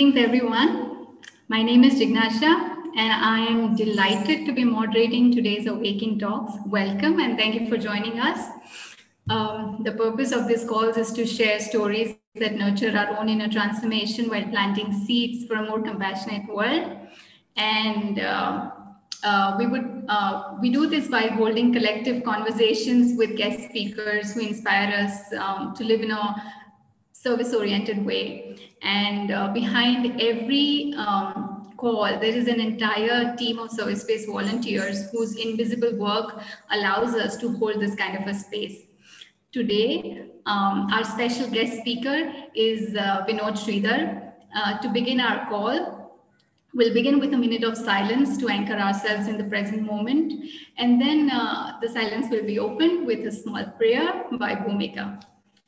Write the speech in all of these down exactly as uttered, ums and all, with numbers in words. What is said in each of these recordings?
Greetings, everyone. My name is Jignasha, and I am delighted to be moderating today's Awaking Talks. Welcome, and thank you for joining us. Um, the purpose of this call is to share stories that nurture our own inner transformation while planting seeds for a more compassionate world. And uh, uh, we would uh, we do this by holding collective conversations with guest speakers who inspire us um, to live in a service-oriented way. And uh, behind every um, call, there is an entire team of service-based volunteers whose invisible work allows us to hold this kind of a space. Today, um, our special guest speaker is uh, Vinod Sridhar. Uh, to begin our call, we'll begin with a minute of silence to anchor ourselves in the present moment. And then uh, the silence will be opened with a small prayer by Bhumika.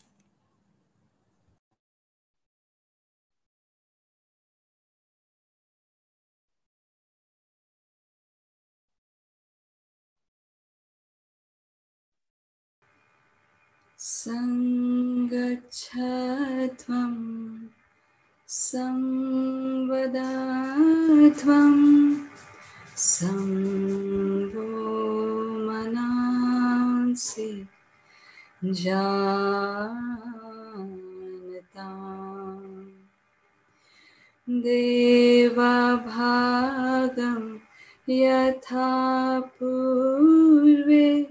Sangachatvam samvadatvam samvo manansi janatam deva bhagam yatha purve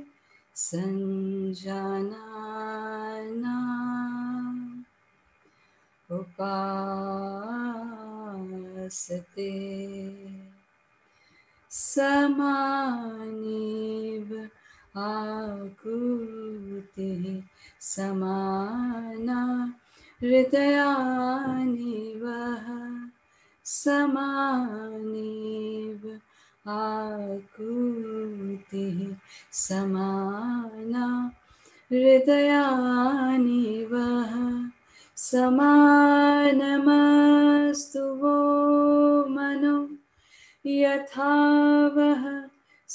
sanjana upasate samaniv akuti samana hridayanivaha samaniv akuti samana hridayanivaha samanamastu vo mano yatha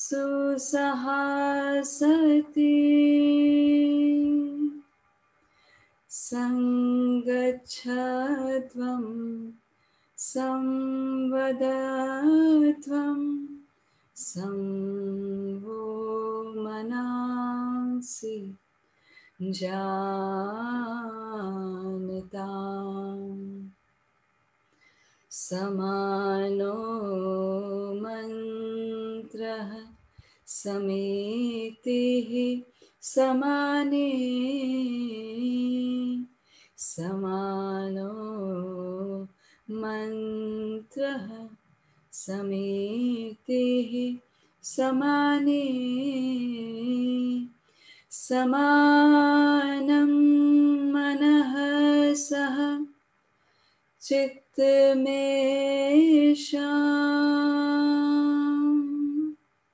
susahasati sangachatvam samvadatvam samvo manansi janatam samano mantraha samitihi samane samano mantraha samitihi samane samanam manaha saha chittamesham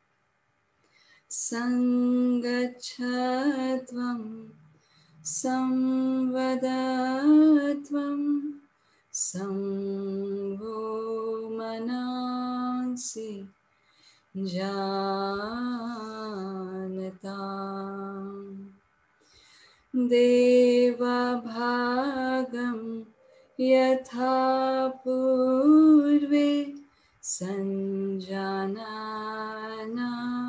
sangachatvam samvadatvam samvo manansi janatam deva bhagam yatha purve sanjanana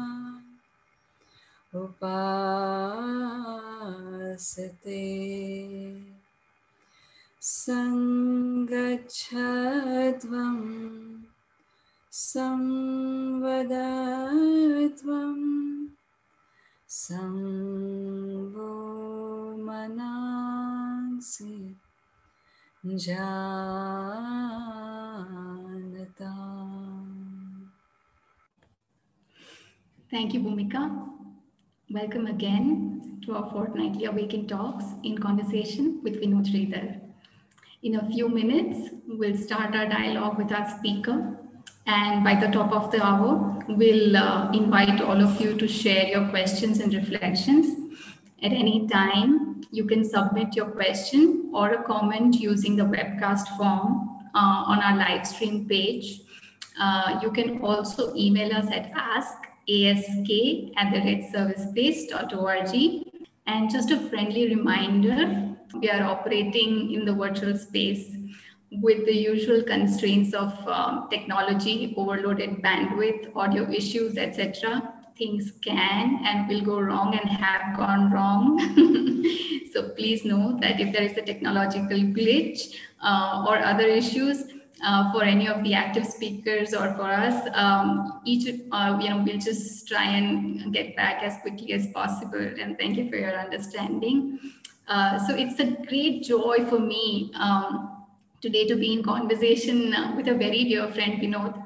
upasate sangachatvam samvadatvam samvo manansi janatam. Thank you, Bhumika. Welcome again to our fortnightly Awaken Talks in conversation with Vinod Sridhar. In a few minutes, we'll start our dialogue with our speaker. And by the top of the hour, we'll uh, invite all of you to share your questions and reflections. At any time, you can submit your question or a comment using the webcast form uh, on our live stream page. Uh, you can also email us at ask ask at the rate servicebase dot org. And just a friendly reminder, we are operating in the virtual space with the usual constraints of um, technology, overloaded bandwidth, audio issues, et cetera. Things can and will go wrong and have gone wrong. So please know that if there is a technological glitch uh, or other issues uh, for any of the active speakers or for us, um, each uh, you know we'll just try and get back as quickly as possible. And thank you for your understanding. Uh, so it's a great joy for me um, today to be in conversation uh, with a very dear friend, Vinod,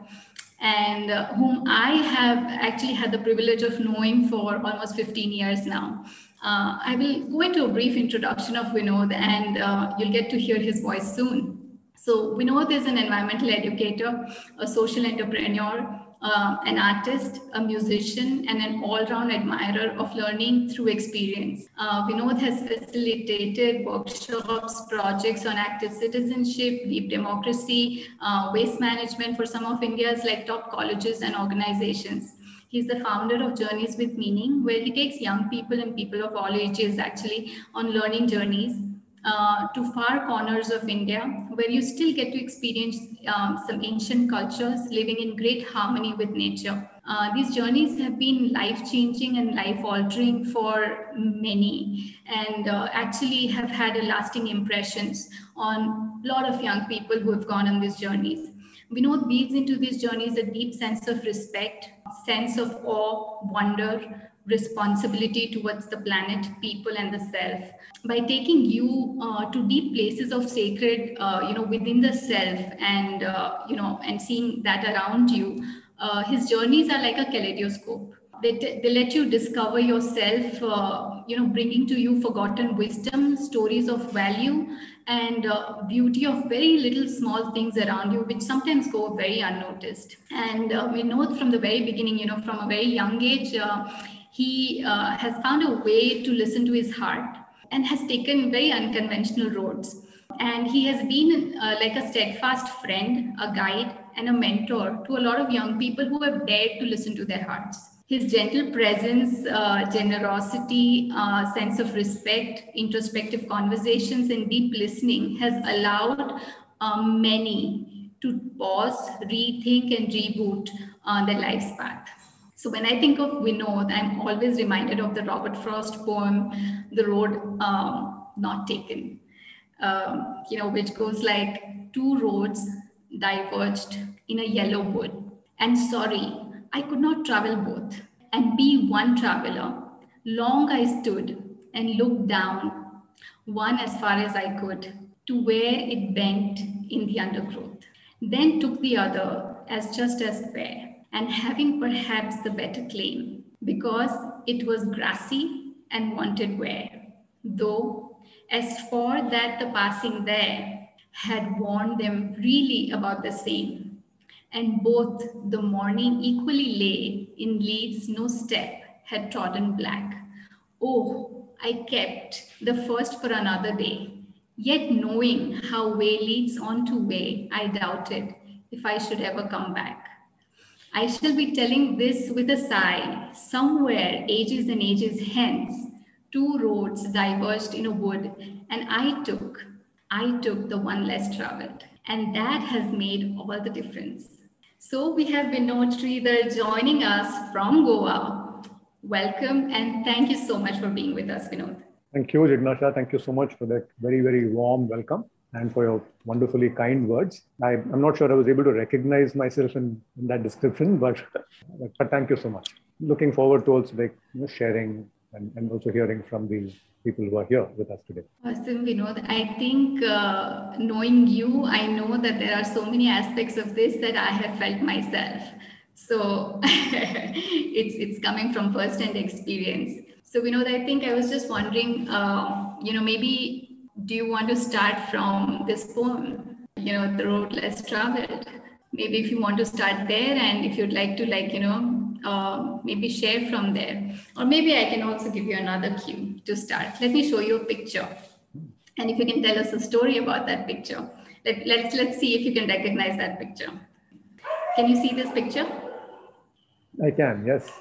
and uh, whom I have actually had the privilege of knowing for almost fifteen years now. Uh, I will go into a brief introduction of Vinod, and uh, you'll get to hear his voice soon. So Vinod is an environmental educator, a social entrepreneur, uh, an artist, a musician, and an all-round admirer of learning through experience. Uh, Vinod has facilitated workshops, projects on active citizenship, deep democracy, uh, waste management for some of India's like top colleges and organizations. He's the founder of Journeys with Meaning, where he takes young people and people of all ages actually on learning journeys Uh, to far corners of India, where you still get to experience um, some ancient cultures living in great harmony with nature. Uh, these journeys have been life-changing and life-altering for many, and uh, actually have had a lasting impressions on a lot of young people who have gone on these journeys. Vinod weaves into these journeys a deep sense of respect, sense of awe, wonder, responsibility towards the planet, people, and the self. By taking you uh, to deep places of sacred, uh, you know, within the self, and uh, you know, and seeing that around you, uh, his journeys are like a kaleidoscope. They, t- they let you discover yourself, uh, you know, bringing to you forgotten wisdom, stories of value, and uh, beauty of very little small things around you, which sometimes go very unnoticed. And uh, we know from the very beginning, you know, from a very young age, uh, he uh, has found a way to listen to his heart and has taken very unconventional roads. And he has been uh, like a steadfast friend, a guide, and a mentor to a lot of young people who have dared to listen to their hearts. His gentle presence, uh, generosity, uh, sense of respect, introspective conversations, and deep listening has allowed um, many to pause, rethink, and reboot uh, their life's path. So when I think of Vinod, I'm always reminded of the Robert Frost poem, The Road um, Not Taken, um, you know, which goes like, two roads diverged in a yellow wood. And sorry, I could not travel both and be one traveler. Long I stood and looked down, one as far as I could, to where it bent in the undergrowth. Then took the other as just as fair, and having perhaps the better claim, because it was grassy and wanted wear. Though, as for that, the passing there had warned them really about the same, and both the morning equally lay in leaves no step had trodden black. Oh, I kept the first for another day, yet knowing how way leads on to way, I doubted if I should ever come back. I shall be telling this with a sigh. Somewhere, ages and ages hence, two roads diverged in a wood, and I took, I took the one less traveled. And that has made all the difference. So we have Vinod Sridhar joining us from Goa. Welcome, and thank you so much for being with us, Vinod. Thank you, Jignasha. Thank you so much for that very, very warm welcome and for your wonderfully kind words. I, I'm not sure I was able to recognize myself in, in that description, but, but thank you so much. Looking forward to also like, you know, sharing and, and also hearing from the people who are here with us today. Awesome, Vinod. I think uh, knowing you, I know that there are so many aspects of this that I have felt myself. So it's, it's coming from first-hand experience. So Vinod, I think I was just wondering, uh, you know, maybe do you want to start from this poem, you know, The Road Less Traveled? Maybe if you want to start there, and if you'd like to, like, you know, uh, maybe share from there. Or maybe I can also give you another cue to start. Let me show you a picture. And if you can tell us a story about that picture. Let, let's, let's see if you can recognize that picture. Can you see this picture? I can, yes.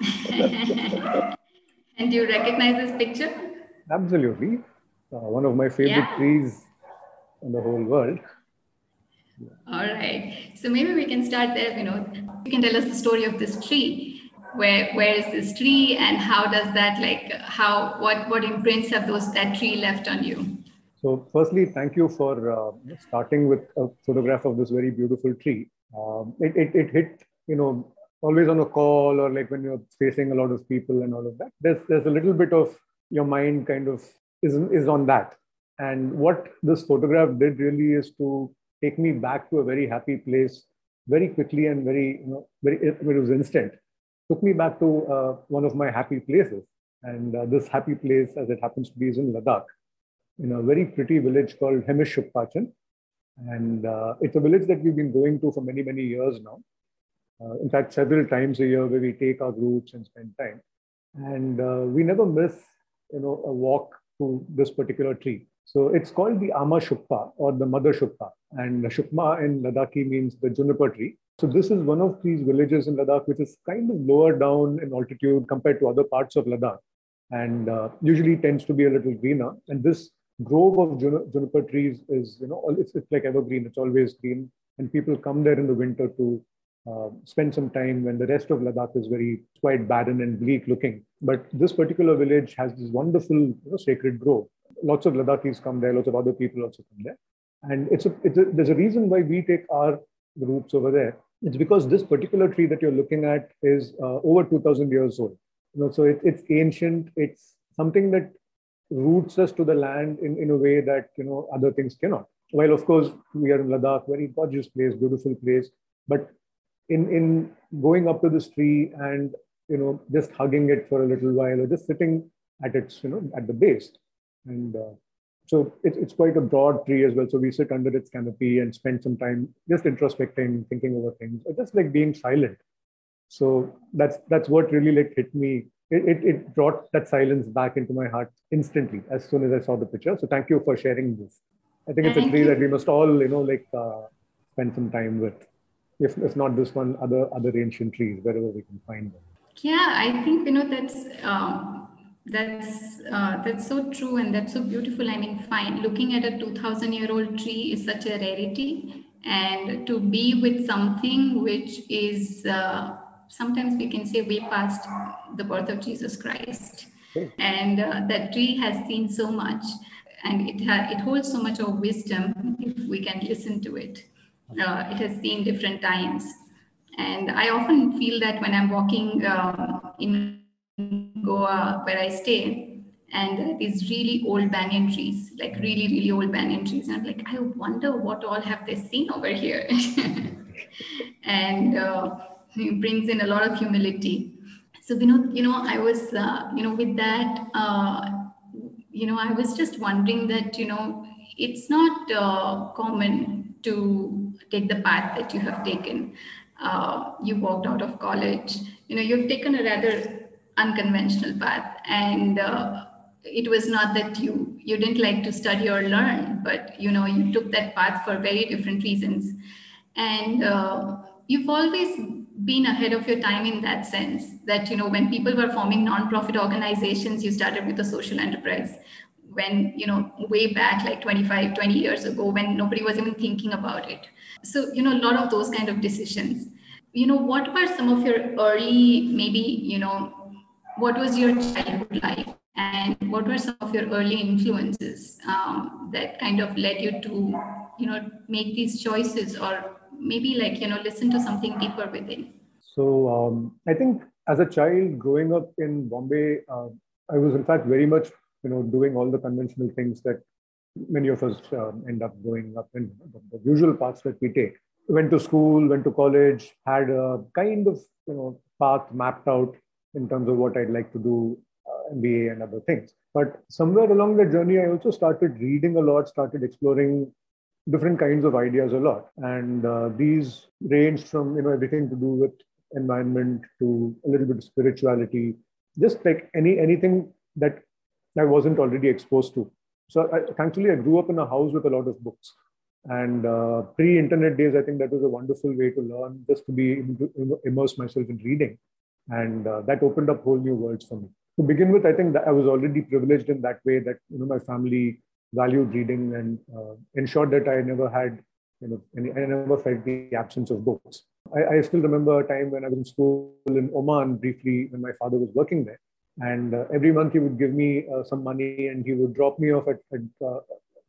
And do you recognize this picture? Absolutely. Uh, one of my favorite Yeah. trees in the whole world. All right. So maybe we can start there, Vinod. You can tell us the story of this tree. Where where is this tree, and how does that like how what what imprints have those that tree left on you? So, firstly, thank you for uh, starting with a photograph of this very beautiful tree. Um, it, it it hit, you know, always on a call or like when you're facing a lot of people and all of that. There's there's a little bit of your mind kind of is is on that. And what this photograph did really is to take me back to a very happy place very quickly and very, you know, very, it was instant. Took me back to uh, one of my happy places. And uh, this happy place, as it happens to be, is in Ladakh, in a very pretty village called Hemish Shukpachan. And uh, it's a village that we've been going to for many, many years now. Uh, in fact, several times a year where we take our groups and spend time. And uh, we never miss, you know, a walk to this particular tree. So it's called the Ama Shukpa or the Mother Shukpa. And the Shukma in Ladakhi means the juniper tree. So this is one of these villages in Ladakh, which is kind of lower down in altitude compared to other parts of Ladakh, and uh, usually tends to be a little greener. And this grove of juniper trees is, you know, it's, it's like evergreen. It's always green. And people come there in the winter to uh, spend some time when the rest of Ladakh is very quite barren and bleak looking. But this particular village has this wonderful, you know, sacred grove. Lots of Ladakhis come there. Lots of other people also come there. And it's a, it's a, there's a reason why we take our groups over there. It's because this particular tree that you're looking at is uh, over two thousand years old. You know, so it, it's ancient. It's something that roots us to the land in, in a way that, you know, other things cannot. While, of course, we are in Ladakh, very gorgeous place, beautiful place. But in, in going up to this tree and, you know, just hugging it for a little while or just sitting at its, you know, at the base. And uh, so it, it's quite a broad tree as well. So we sit under its canopy and spend some time just introspecting, thinking over things, or just like being silent. So that's that's what really like hit me. It, it, it brought that silence back into my heart instantly as soon as I saw the picture. So thank you for sharing this. I think it's Thank a tree you. that we must all, you know, like uh, spend some time with. If, if not this one, other other ancient trees, wherever we can find them. Yeah, I think, you know, that's um, that's uh, that's so true and that's so beautiful. I mean, fine, looking at a two thousand year old tree is such a rarity, and to be with something which is uh, sometimes we can say way past the birth of Jesus Christ, Okay. and uh, that tree has seen so much, and it ha- it holds so much of wisdom if we can listen to it. Uh, it has seen different times. And I often feel that when I'm walking um, in Goa, where I stay, and these really old banyan trees, like really, really old banyan trees. And I'm like, I wonder what all have they seen over here? and uh, it brings in a lot of humility. So, Vinod, you know, I was, uh, you know, with that, uh, you know, I was just wondering that, you know, it's not uh, common to take the path that you have taken. Uh, you walked out of college, you know, you've taken a rather unconventional path, and uh, it was not that you you didn't like to study or learn, but you know, you took that path for very different reasons, and uh, you've always been ahead of your time in that sense that, you know, when people were forming non-profit organizations, you started with a social enterprise. When, you know, way back like twenty-five, twenty years ago, when nobody was even thinking about it. So, you know, a lot of those kind of decisions. You know, what were some of your early, maybe, you know, what was your childhood like? And what were some of your early influences um, that kind of led you to, you know, make these choices, or maybe like, you know, listen to something deeper within? So um, I think as a child growing up in Bombay, uh, I was in fact very much, you know, doing all the conventional things that many of us uh, end up going up in, the, the usual paths that we take. Went to school, went to college, had a kind of, you know, path mapped out in terms of what I'd like to do, uh, M B A and other things. But somewhere along the journey, I also started reading a lot, started exploring different kinds of ideas a lot. And uh, these ranged from, you know, everything to do with environment to a little bit of spirituality, just like any anything that I wasn't already exposed to. So I, thankfully, I grew up in a house with a lot of books. And uh, pre-internet days, I think that was a wonderful way to learn, just to be to immerse myself in reading. And uh, that opened up whole new worlds for me. To begin with, I think that I was already privileged in that way that, you know, my family valued reading and uh, ensured that I never had you know, any, I never felt the absence of books. I, I still remember a time when I was in school in Oman briefly when my father was working there. And uh, every month he would give me uh, some money and he would drop me off at, at uh,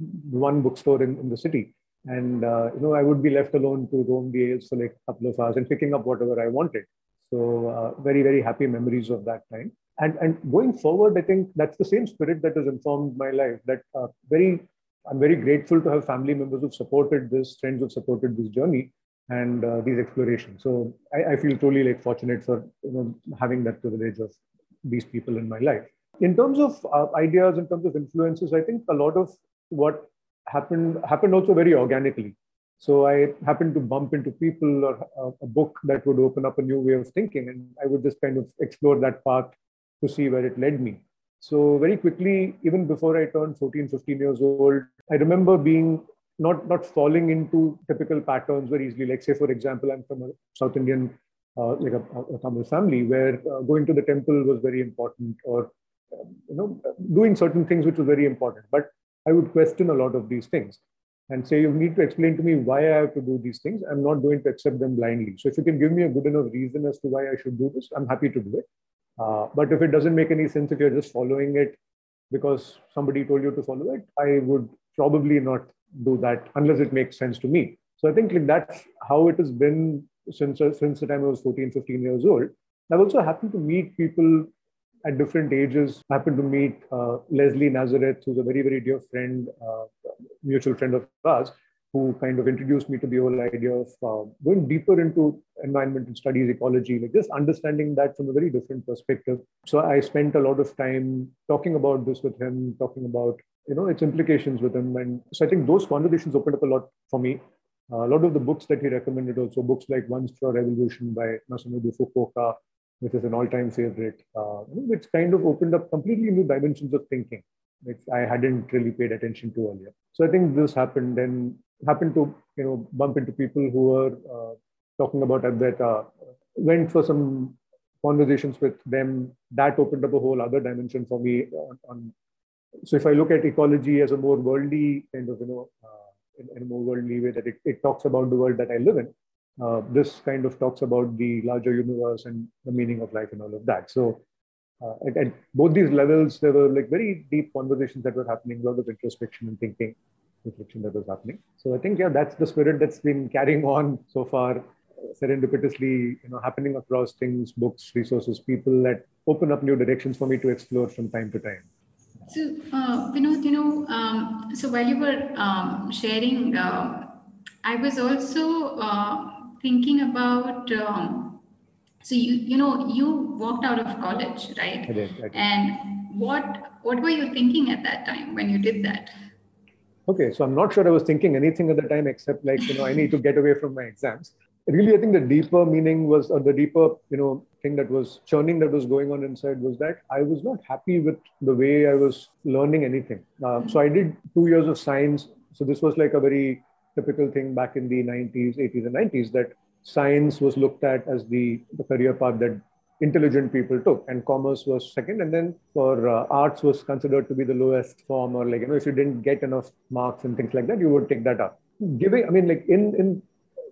one bookstore in, in the city. And, uh, you know, I would be left alone to roam the aisles for like a couple of hours and picking up whatever I wanted. So uh, very, very happy memories of that time. And, and going forward, I think that's the same spirit that has informed my life. That uh, very, I'm very grateful to have family members who've supported this, friends who've supported this journey and uh, these explorations. So I, I feel truly like fortunate for, you know, having that privilege of these people in my life. In terms of uh, ideas, in terms of influences, I think a lot of what happened happened also very organically. So I happened to bump into people or a, a book that would open up a new way of thinking, and I would just kind of explore that path to see where it led me. So very quickly, even before I turned fourteen, fifteen years old, I remember being not, not falling into typical patterns very easily. Like say, for example, I'm from a South Indian, uh, like a, a Tamil family where uh, going to the temple was very important, or, um, you know, doing certain things which was very important. But I would question a lot of these things and say, you need to explain to me why I have to do these things. I'm not going to accept them blindly. So if you can give me a good enough reason as to why I should do this, I'm happy to do it. Uh, but if it doesn't make any sense, if you're just following it because somebody told you to follow it, I would probably not do that unless it makes sense to me. So I think like that's how it has been since, uh, since the time I was fourteen, fifteen years old. I've also happened to meet people at different ages. I happened to meet uh, Leslie Nazareth, who's a very, very dear friend, uh, mutual friend of ours, who kind of introduced me to the whole idea of uh, going deeper into environmental studies, ecology, like just understanding that from a very different perspective. So I spent a lot of time talking about this with him, talking about, you know, its implications with him. And so I think those conversations opened up a lot for me. Uh, a lot of the books that he recommended also, books like One Straw Revolution by Masamudu Fukuoka, which is an all-time favorite, uh, which kind of opened up completely new dimensions of thinking, which I hadn't really paid attention to earlier. So I think this happened and happened to, you know, bump into people who were uh, talking about Advaita, went for some conversations with them. That opened up a whole other dimension for me. On, on, so if I look at ecology as a more worldly kind of, you know, uh, in, in a more worldly way, that it, it talks about the world that I live in. Uh, this kind of talks about the larger universe and the meaning of life and all of that. So uh, at, at both these levels, there were like very deep conversations that were happening, a lot of introspection and thinking, reflection that was happening. So I think, yeah, that's the spirit that's been carrying on so far, uh, serendipitously, you know, happening across things, books, resources, people that open up new directions for me to explore from time to time. So, uh, Vinod, you know, um, so while you were um, sharing, uh, I was also uh, thinking about, um, so you, you know, you walked out of college, right? I did, I did. And what, what were you thinking at that time when you did that? Okay, so I'm not sure I was thinking anything at the time except like, you know, I need to get away from my exams. Really, I think the deeper meaning was, or the deeper, you know, thing that was churning that was going on inside was that I was not happy with the way I was learning anything. Uh, so I did two years of science. So this was like a very typical thing back in the nineties, eighties and nineties, that science was looked at as the, the career path that intelligent people took, and commerce was second, and then for uh, arts was considered to be the lowest form, or like, you know, if you didn't get enough marks and things like that, you would take that up. Giving, I mean, like in in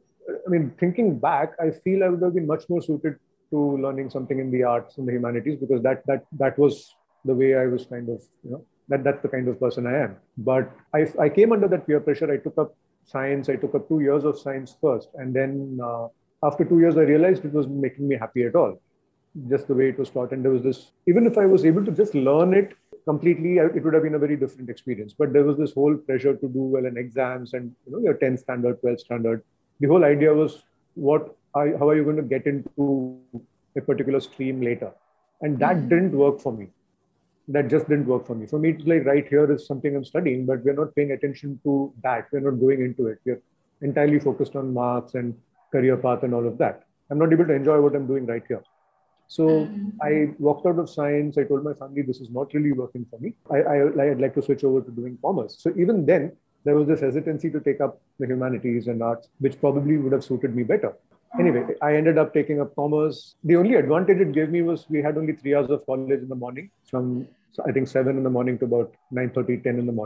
I mean, thinking back, I feel I would have been much more suited to learning something in the arts and the humanities, because that that that was the way I was kind of, you know, that that's the kind of person I am. But I I came under that peer pressure. I took up science. I took up two years of science first, and then uh, after two years, I realized it was making me happy at all. Just the way it was taught. And there was this, even if I was able to just learn it completely, it would have been a very different experience. But there was this whole pressure to do well in exams and, you know, your tenth standard, twelfth standard. The whole idea was, what are, how are you going to get into a particular stream later? And that mm-hmm. didn't work for me. That just didn't work for me. For me, it's like right here is something I'm studying, but we're not paying attention to that. We're not going into it. We're entirely focused on marks and career path and all of that. I'm not able to enjoy what I'm doing right here. So mm-hmm. I walked out of science. I told my family, this is not really working for me. I, I, I'd like to switch over to doing commerce. So even then, there was this hesitancy to take up the humanities and arts, which probably would have suited me better. Anyway, I ended up taking up commerce. The only advantage it gave me was we had only three hours of college in the morning, from I think seven in the morning to about nine thirty, ten in the morning.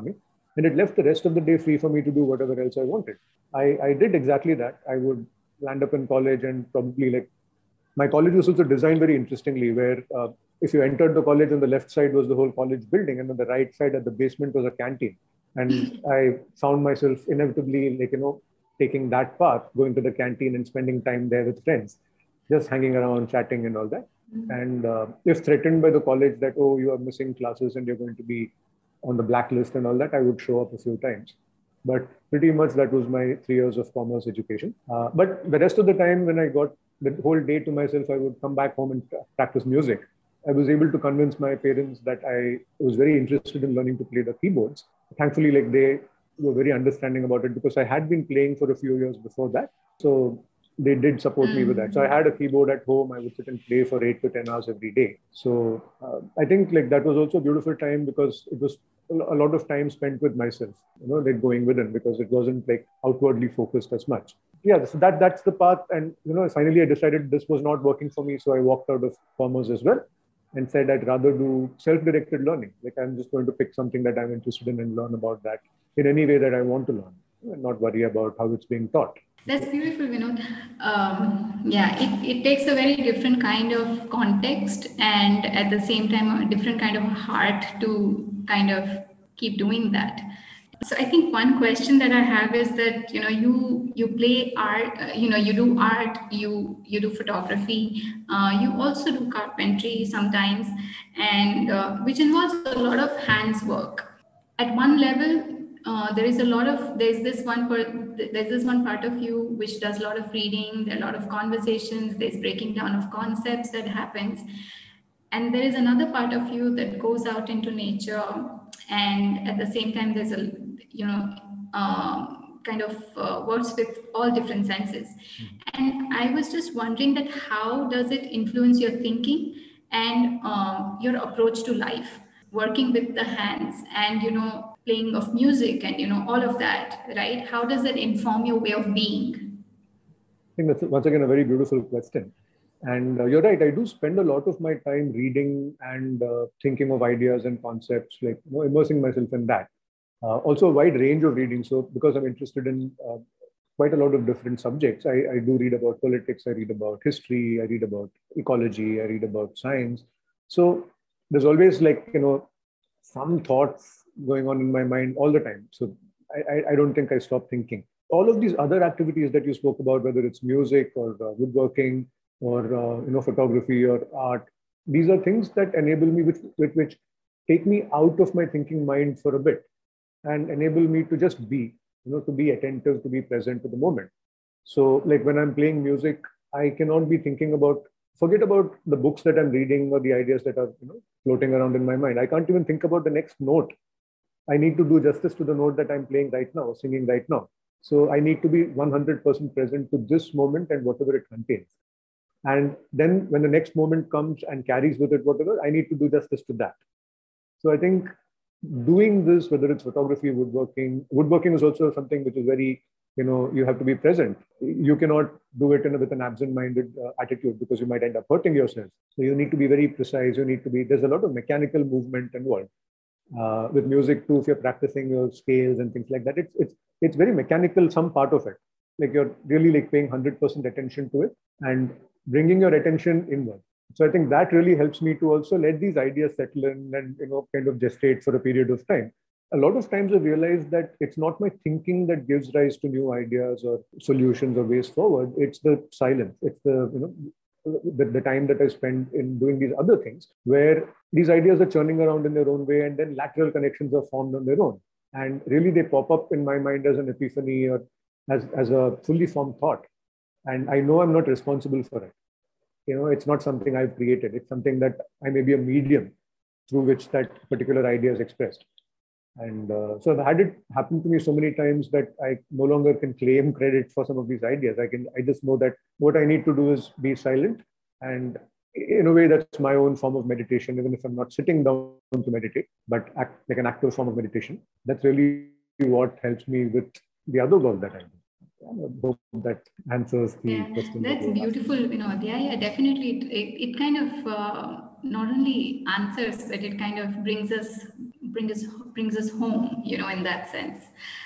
And it left the rest of the day free for me to do whatever else I wanted. I, I did exactly that. I would land up in college and probably like, my college was also designed very interestingly, where uh, if you entered the college, on the left side was the whole college building, and on the right side at the basement was a canteen. And I found myself inevitably, like, you know, taking that path, going to the canteen and spending time there with friends, just hanging around, chatting and all that. Mm-hmm. And uh, if threatened by the college that, oh, you are missing classes and you're going to be on the blacklist and all that, I would show up a few times. But pretty much that was my three years of commerce education. Uh, but the rest of the time, when I got the whole day to myself, I would come back home and practice music. I was able to convince my parents that I was very interested in learning to play the keyboards. Thankfully, like they were very understanding about it because I had been playing for a few years before that. So they did support mm. me with that. So I had a keyboard at home. I would sit and play for eight to ten hours every day. So uh, I think like that was also a beautiful time because it was a lot of time spent with myself, you know, like going within, because it wasn't like outwardly focused as much. Yeah, so that that's the path. And, you know, finally I decided this was not working for me. So I walked out of commerce as well and said I'd rather do self-directed learning. Like I'm just going to pick something that I'm interested in and learn about that in any way that I want to learn and not worry about how it's being taught. That's beautiful, Vinod. Um, yeah, it, it takes a very different kind of context and at the same time, a different kind of heart to kind of keep doing that. So I think one question that I have is that, you know, you you play art, uh, you know, you do art, you you do photography, uh, you also do carpentry sometimes, and uh, which involves a lot of hands work. At one level, uh, there is a lot of, there's this one, per, there's this one part of you which does a lot of reading, there are a lot of conversations, there's breaking down of concepts that happens. And there is another part of you that goes out into nature, and at the same time, there's a, you know, um, kind of uh, works with all different senses. And I was just wondering that how does it influence your thinking and um, your approach to life, working with the hands and, you know, playing of music and, you know, all of that, right? How does it inform your way of being? I think that's once again a very beautiful question. And uh, you're right, I do spend a lot of my time reading and uh, thinking of ideas and concepts, like, you know, immersing myself in that. Uh, also a wide range of reading. So because I'm interested in uh, quite a lot of different subjects, I, I do read about politics, I read about history, I read about ecology, I read about science. So there's always like, you know, some thoughts going on in my mind all the time. So I, I, I don't think I stop thinking. All of these other activities that you spoke about, whether it's music or uh, woodworking, or uh, you know, photography or art, these are things that enable me, with, with which take me out of my thinking mind for a bit and enable me to just be, you know, to be attentive, to be present to the moment. So like when I'm playing music, I cannot be thinking about, forget about the books that I'm reading or the ideas that are, you know, floating around in my mind. I can't even think about the next note. I need to do justice to the note that I'm playing right now, singing right now. So I need to be one hundred percent present to this moment and whatever it contains. And then when the next moment comes and carries with it whatever, I need to do justice to that. So I think doing this, whether it's photography, woodworking, woodworking is also something which is very, you know, you have to be present. You cannot do it in a, with an absent-minded uh, attitude because you might end up hurting yourself. So you need to be very precise. You need to be, there's a lot of mechanical movement involved. Uh, with music too, if you're practicing your scales and things like that, it's, it's, it's very mechanical, some part of it. Like you're really like paying one hundred percent attention to it and bringing your attention inward. So I think that really helps me to also let these ideas settle in and, you know, kind of gestate for a period of time. A lot of times I realize that it's not my thinking that gives rise to new ideas or solutions or ways forward. It's the silence. It's the, you know, the, the time that I spend in doing these other things where these ideas are churning around in their own way and then lateral connections are formed on their own. And really they pop up in my mind as an epiphany or as, as a fully formed thought. And I know I'm not responsible for it. You know, it's not something I've created. It's something that I may be a medium through which that particular idea is expressed. And uh, so I've had it happen to me so many times that I no longer can claim credit for some of these ideas. I can, I just know that what I need to do is be silent. And in a way, that's my own form of meditation, even if I'm not sitting down to meditate, but act like an active form of meditation. That's really what helps me with the other work that I do. I hope that answers the yeah, question. That's that beautiful, you know. Yeah, yeah, definitely. It, it, it kind of uh, not only answers, but it kind of brings us bring us, brings us home, you know, in that sense.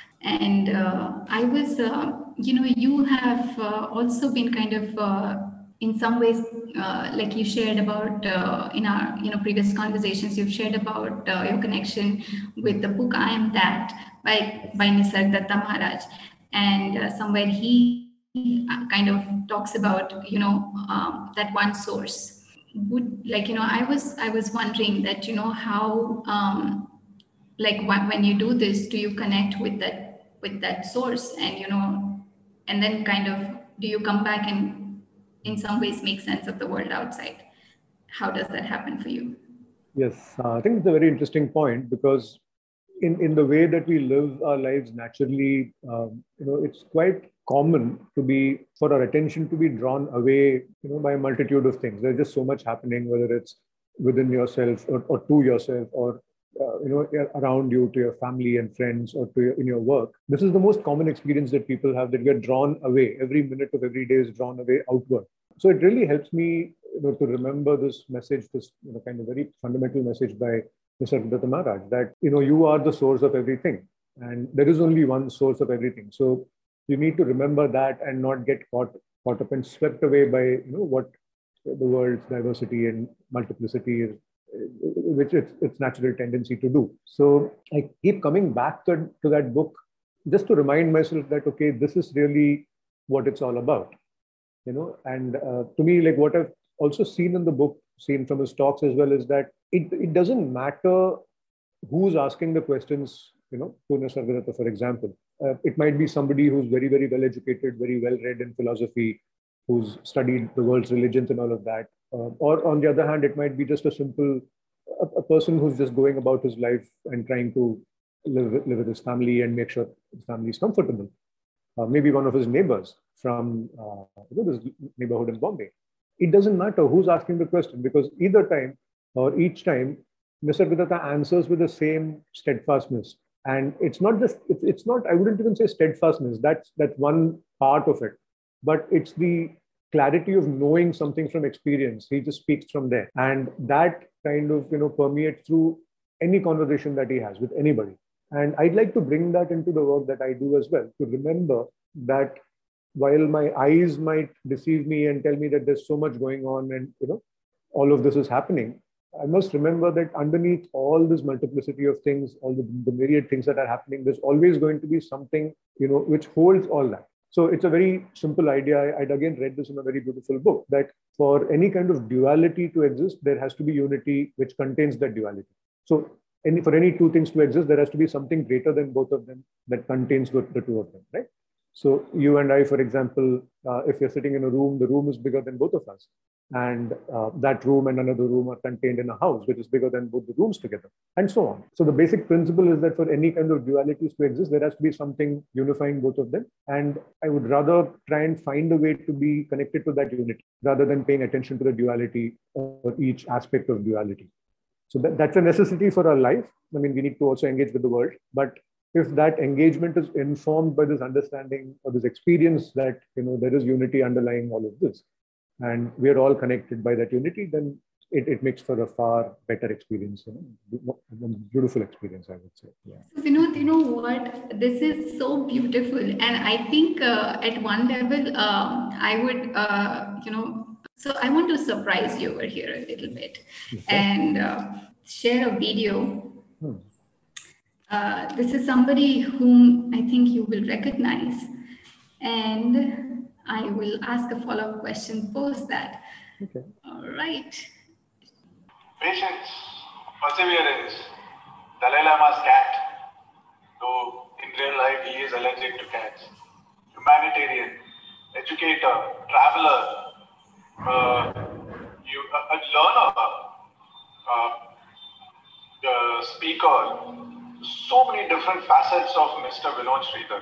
And uh, I was, uh, you know, you have uh, also been kind of, uh, in some ways, uh, like you shared about uh, in our, you know, previous conversations, you've shared about uh, your connection with the book I Am That by, by Nisargadatta Maharaj. And uh, somewhere he kind of talks about, you know, um, that one source. Would, like, you know, I was, I was wondering that, you know, how, um, like when, when you do this, do you connect with that with that source, and you know, and then kind of do you come back and in some ways make sense of the world outside? How does that happen for you? Yes, uh, I think it's a very interesting point, because in, in the way that we live our lives naturally, um, you know, it's quite common to be, for our attention to be drawn away, you know, by a multitude of things. There's just so much happening, whether it's within yourself or, or to yourself, or uh, you know, around you, to your family and friends, or to your, in your work. This is the most common experience that people have, that get drawn away. Every minute of every day is drawn away outward. So it really helps me, you know, to remember this message, this, you know, kind of very fundamental message by Nisargadatta Maharaj, that, you know, you are the source of everything, and there is only one source of everything. So you need to remember that and not get caught caught up and swept away by, you know, what the world's diversity and multiplicity is, which it's its natural tendency to do. So I keep coming back to, to that book just to remind myself that, okay, this is really what it's all about, you know. And uh, to me, like, what I've also seen in the book, seen from his talks as well, is that it, it doesn't matter who's asking the questions, you know, to Nisargadatta, for example. Uh, it might be somebody who's very, very well educated, very well read in philosophy, who's studied the world's religions and all of that. Uh, or on the other hand, it might be just a simple, a, a person who's just going about his life and trying to live, live with his family and make sure his family is comfortable. Uh, maybe one of his neighbors from uh, you know, this neighborhood in Bombay. It doesn't matter who's asking the question, because either time or each time, Nisargadatta answers with the same steadfastness. And it's not just, it's, it's not, I wouldn't even say steadfastness, that's, that's one part of it, but it's the clarity of knowing something from experience. He just speaks from there. And that kind of, you know, permeates through any conversation that he has with anybody. And I'd like to bring that into the work that I do as well, to remember that while my eyes might deceive me and tell me that there's so much going on and, you know, all of this is happening, I must remember that underneath all this multiplicity of things, all the, the myriad things that are happening, there's always going to be something, you know, which holds all that. So it's a very simple idea. I'd again read this in a very beautiful book, that for any kind of duality to exist, there has to be unity which contains that duality. So any, for any two things to exist, there has to be something greater than both of them that contains the, the two of them, right? So you and I, for example, uh, if you're sitting in a room, the room is bigger than both of us. And uh, that room and another room are contained in a house, which is bigger than both the rooms together, and so on. So the basic principle is that for any kind of dualities to exist, there has to be something unifying both of them. And I would rather try and find a way to be connected to that unity, rather than paying attention to the duality or each aspect of duality. So that, that's a necessity for our life. I mean, we need to also engage with the world. But if that engagement is informed by this understanding or this experience that, you know, there is unity underlying all of this, and we're all connected by that unity, then it, it makes for a far better experience, you know, a beautiful experience, I would say. Yeah. So, Vinod, you know what? This is so beautiful. And I think uh, at one level, um, I would, uh, you know, so I want to surprise you over here a little bit, okay, and uh, share a video. Hmm. Uh, this is somebody whom I think you will recognize. And I will ask a follow-up question post that. Okay. All right. Patience, perseverance. Dalai Lama's cat, though in real life he is allergic to cats. Humanitarian, educator, traveler, uh, you, a, a learner, uh, the speaker. So many different facets of Mister Vinod Sridhar.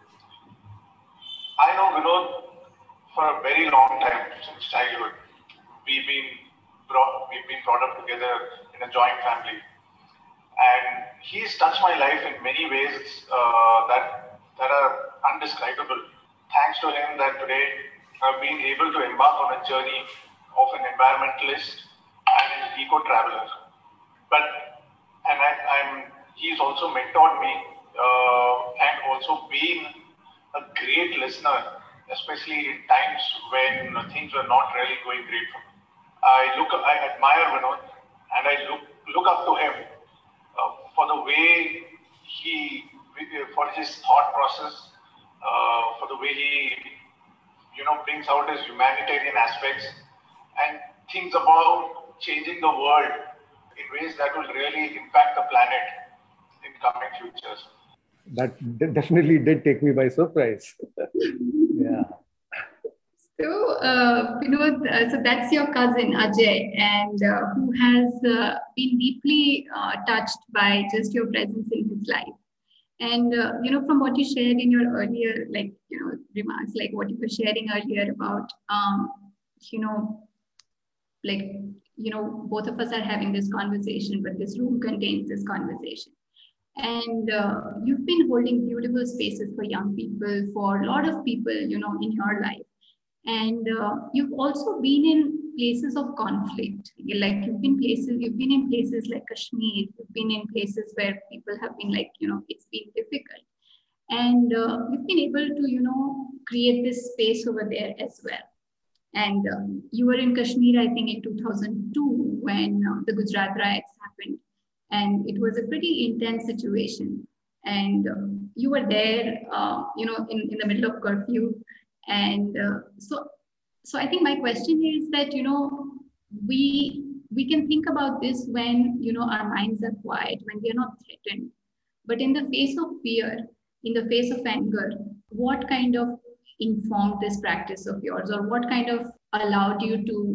I know Vinod for a very long time, since childhood. We've been brought, we've been brought up together in a joint family. And he's touched my life in many ways uh, that, that are undescribable. Thanks to him that today I've been able to embark on a journey of an environmentalist and an eco-traveler. But and I, I'm he's also mentored me, uh, and also been a great listener, especially in times when things were not really going great for me. I look, I admire Vinod, and I look look up to him uh, for the way he, for his thought process, uh, for the way he, you know, brings out his humanitarian aspects and thinks about changing the world in ways that will really impact the planet in coming futures. That definitely did take me by surprise. Yeah. So, uh, Vinod, uh, so that's your cousin Ajay, and uh, who has uh, been deeply uh, touched by just your presence in his life. And uh, you know, from what you shared in your earlier, like you know, remarks, like what you were sharing earlier about, um, you know, like you know, both of us are having this conversation, but this room contains this conversation. And uh, you've been holding beautiful spaces for young people, for a lot of people, you know, in your life. And uh, you've also been in places of conflict. You like you've been places, you've been in places like Kashmir. You've been in places where people have been like, you know, it's been difficult, and uh, you've been able to, you know, create this space over there as well. And um, you were in Kashmir, I think, in two thousand two when uh, the Gujarat riots happened, and it was a pretty intense situation. And uh, you were there, uh, you know, in, in the middle of curfew. And uh, so, so I think my question is that, you know, we we can think about this when, you know, our minds are quiet, when we are not threatened. But in the face of fear, in the face of anger, what kind of informed this practice of yours, or what kind of allowed you to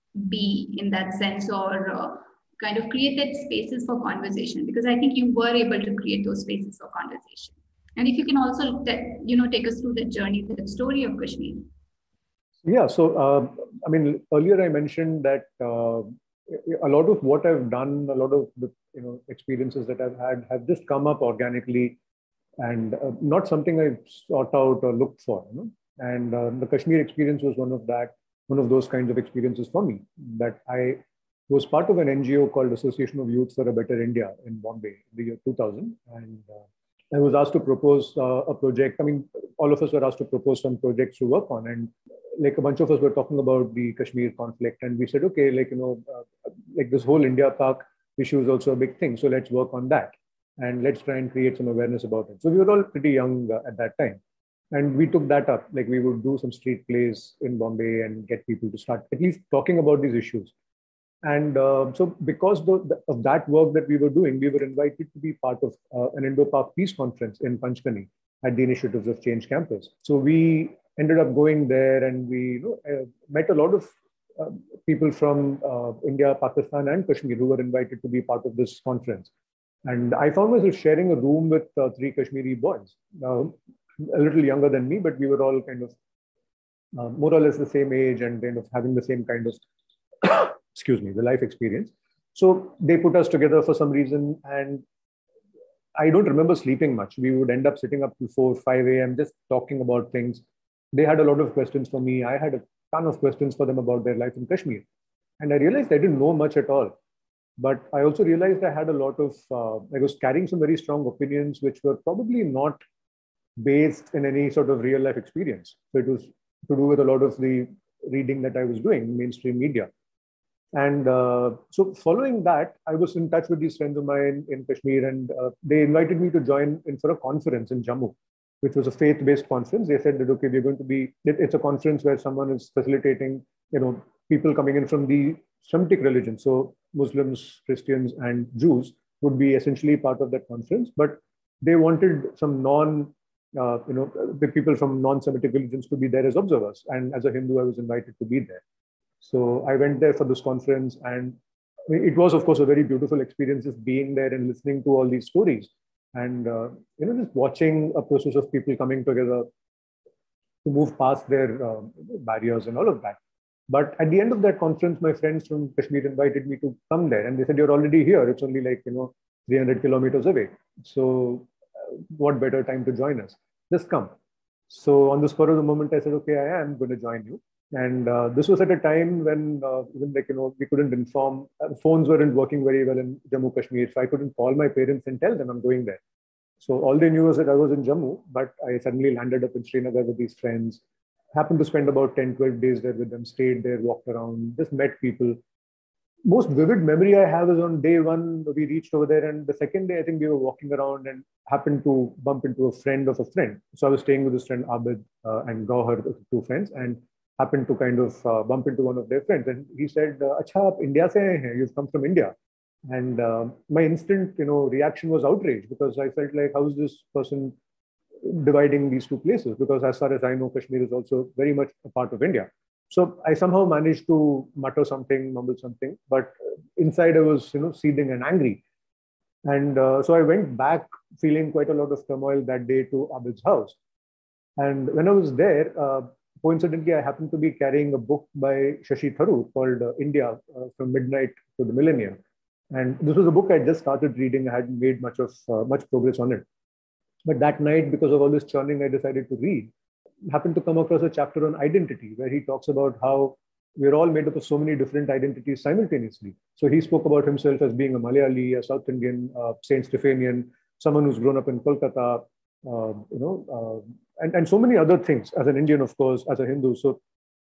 be in that sense, or uh, kind of created spaces for conversation? Because I think you were able to create those spaces for conversation. And if you can also, you know, take us through that journey, that story of Kashmir. Yeah. So, uh, I mean, earlier I mentioned that uh, a lot of what I've done, a lot of the you know experiences that I've had have just come up organically, and uh, not something I sought out or looked for. You know? And uh, the Kashmir experience was one of that, one of those kinds of experiences for me. That I was part of an N G O called Association of Youth for a Better India in Bombay in the year two thousand, and uh, I was asked to propose uh, a project. I mean, all of us were asked to propose some projects to work on, and like a bunch of us were talking about the Kashmir conflict, and we said, okay, like you know, uh, like this whole India Pak issue is also a big thing, so let's work on that, and let's try and create some awareness about it. So we were all pretty young uh, at that time, and we took that up. Like we would do some street plays in Bombay and get people to start at least talking about these issues. And uh, so because the, the, of that work that we were doing, we were invited to be part of uh, an Indo-Pak Peace Conference in Panchgani at the Initiatives of Change campus. So we ended up going there, and we you know, uh, met a lot of uh, people from uh, India, Pakistan, and Kashmir who were invited to be part of this conference. And I found myself sharing a room with uh, three Kashmiri boys, uh, a little younger than me, but we were all kind of uh, more or less the same age and kind of having the same kind of excuse me, the life experience. So they put us together for some reason, and I don't remember sleeping much. We would end up sitting up to four, five a m just talking about things. They had a lot of questions for me. I had a ton of questions for them about their life in Kashmir. And I realized I didn't know much at all. But I also realized I had a lot of, uh, I was carrying some very strong opinions, which were probably not based in any sort of real life experience. So it was to do with a lot of the reading that I was doing in mainstream media. And uh, so following that, I was in touch with these friends of mine in Kashmir, and uh, they invited me to join in for a conference in Jammu, which was a faith-based conference. They said that, okay, we're going to be, it, it's a conference where someone is facilitating, you know, people coming in from the Semitic religion. So Muslims, Christians, and Jews would be essentially part of that conference, but they wanted some non, uh, you know, the people from non-Semitic religions to be there as observers. And as a Hindu, I was invited to be there. So I went there for this conference, and it was, of course, a very beautiful experience just being there and listening to all these stories, and uh, you know, just watching a process of people coming together to move past their uh, barriers and all of that. But at the end of that conference, my friends from Kashmir invited me to come there, and they said, "You're already here. It's only like you know three hundred kilometers away. So uh, what better time to join us? Just come." So on the spur of the moment, I said, "Okay, I am going to join you." And uh, this was at a time when, uh, even like, you know, we couldn't inform, uh, phones weren't working very well in Jammu Kashmir. So I couldn't call my parents and tell them I'm going there. So all they knew was that I was in Jammu, but I suddenly landed up in Srinagar with these friends, happened to spend about ten, twelve days there with them, stayed there, walked around, just met people. Most vivid memory I have is on day one, we reached over there, and the second day, I think we were walking around and happened to bump into a friend of a friend. So I was staying with this friend, Abid uh, and Gauhar, two friends, and happened to kind of uh, bump into one of their friends. And he said, Acha, aap India se aaye hain, you've come from India. And uh, my instant, you know, reaction was outrage, because I felt like, how is this person dividing these two places? Because as far as I know, Kashmir is also very much a part of India. So I somehow managed to mutter something, mumble something, but inside I was, you know, seething and angry. And uh, so I went back feeling quite a lot of turmoil that day to Abid's house. And when I was there, uh, coincidentally, I happened to be carrying a book by Shashi Tharoor called uh, India, uh, from Midnight to the Millennium. And this was a book I just started reading. I hadn't made much of uh, much progress on it. But that night, because of all this churning, I decided to read. Happened to come across a chapter on identity, where he talks about how we're all made up of so many different identities simultaneously. So he spoke about himself as being a Malayali, a South Indian, uh, Saint Stephanian, someone who's grown up in Kolkata, uh, you know, uh, and, and so many other things, as an Indian, of course, as a Hindu. So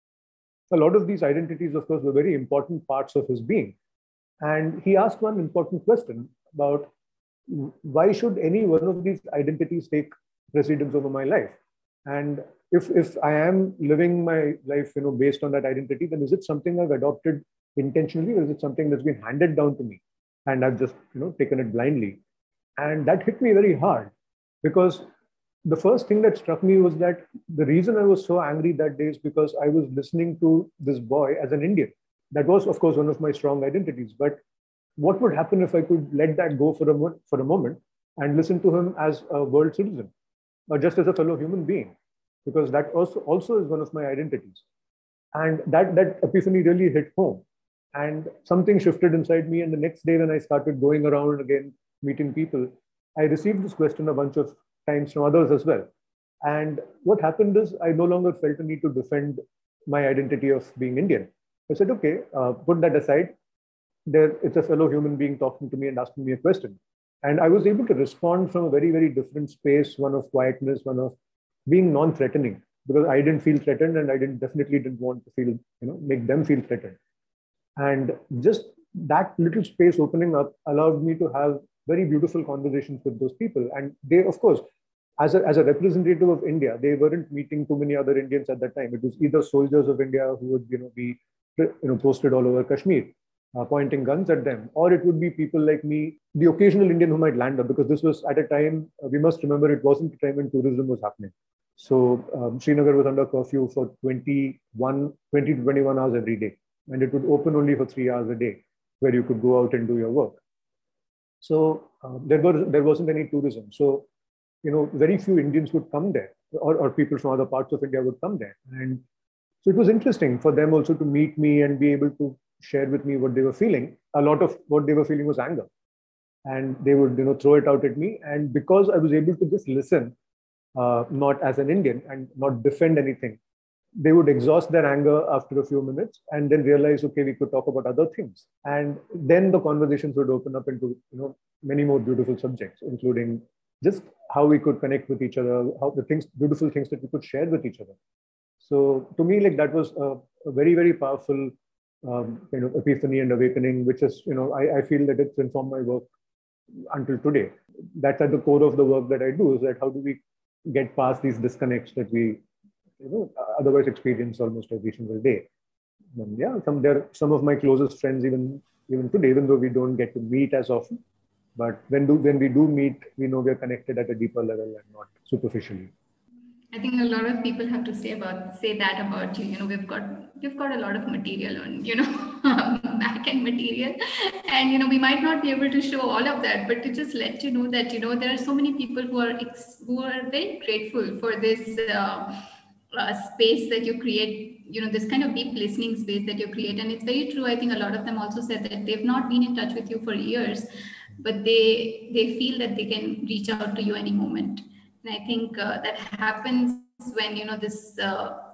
a lot of these identities, of course, were very important parts of his being. And he asked one important question about, why should any one of these identities take precedence over my life? And if, if I am living my life, you know, based on that identity, then is it something I've adopted intentionally, or is it something that's been handed down to me and I've just, you know, taken it blindly? And that hit me very hard, because the first thing that struck me was that the reason I was so angry that day is because I was listening to this boy as an Indian. That was, of course, one of my strong identities. But what would happen if I could let that go for a, for a moment and listen to him as a world citizen, or just as a fellow human being? Because that also, also is one of my identities. And that, that epiphany really hit home. And something shifted inside me. And the next day, when I started going around again, meeting people, I received this question a bunch of times from others as well. And what happened is, I no longer felt a need to defend my identity of being Indian. I said, okay, uh, put that aside. There, it's a fellow human being talking to me and asking me a question. And I was able to respond from a very, very different space, one of quietness, one of being non-threatening, because I didn't feel threatened, and I didn't definitely didn't want to feel, you know, make them feel threatened. And just that little space opening up allowed me to have very beautiful conversations with those people. And they, of course, as a, as a representative of India, they weren't meeting too many other Indians at that time. It was either soldiers of India who would, you know, be, you know, posted all over Kashmir, uh, pointing guns at them, or it would be people like me, the occasional Indian who might land up, because this was at a time, uh, we must remember, it wasn't a time when tourism was happening. So um, Srinagar was under curfew for twenty-one, twenty to twenty-one hours every day. And it would open only for three hours a day, where you could go out and do your work. So um, there, was, there wasn't any tourism. So, you know, very few Indians would come there, or, or people from other parts of India would come there. And so it was interesting for them also to meet me and be able to share with me what they were feeling. A lot of what they were feeling was anger. And they would, you know, throw it out at me. And because I was able to just listen, uh, not as an Indian and not defend anything, they would exhaust their anger after a few minutes and then realize, okay, we could talk about other things. And then the conversations would open up into, you know, many more beautiful subjects, including just how we could connect with each other, how the things, beautiful things that we could share with each other. So to me, like, that was a, a very, very powerful um, kind of epiphany and awakening, which is, you know, I, I feel that it's informed my work until today. That's at the core of the work that I do, is that how do we get past these disconnects that we, you know, otherwise experience almost every single day. And yeah, some they're some of my closest friends even even today, even though we don't get to meet as often. But when do when we do meet, we know we're connected at a deeper level and not superficially. I think a lot of people have to say about say that about you. You know, we've got we've got a lot of material on, you know, back end material, and you know, we might not be able to show all of that, but to just let you know that, you know, there are so many people who are ex- who are very grateful for this uh, uh, space that you create. You know, this kind of deep listening space that you create, and it's very true. I think a lot of them also said that they've not been in touch with you for years, but they they feel that they can reach out to you any moment. And I think uh, that happens when, you know, this, uh,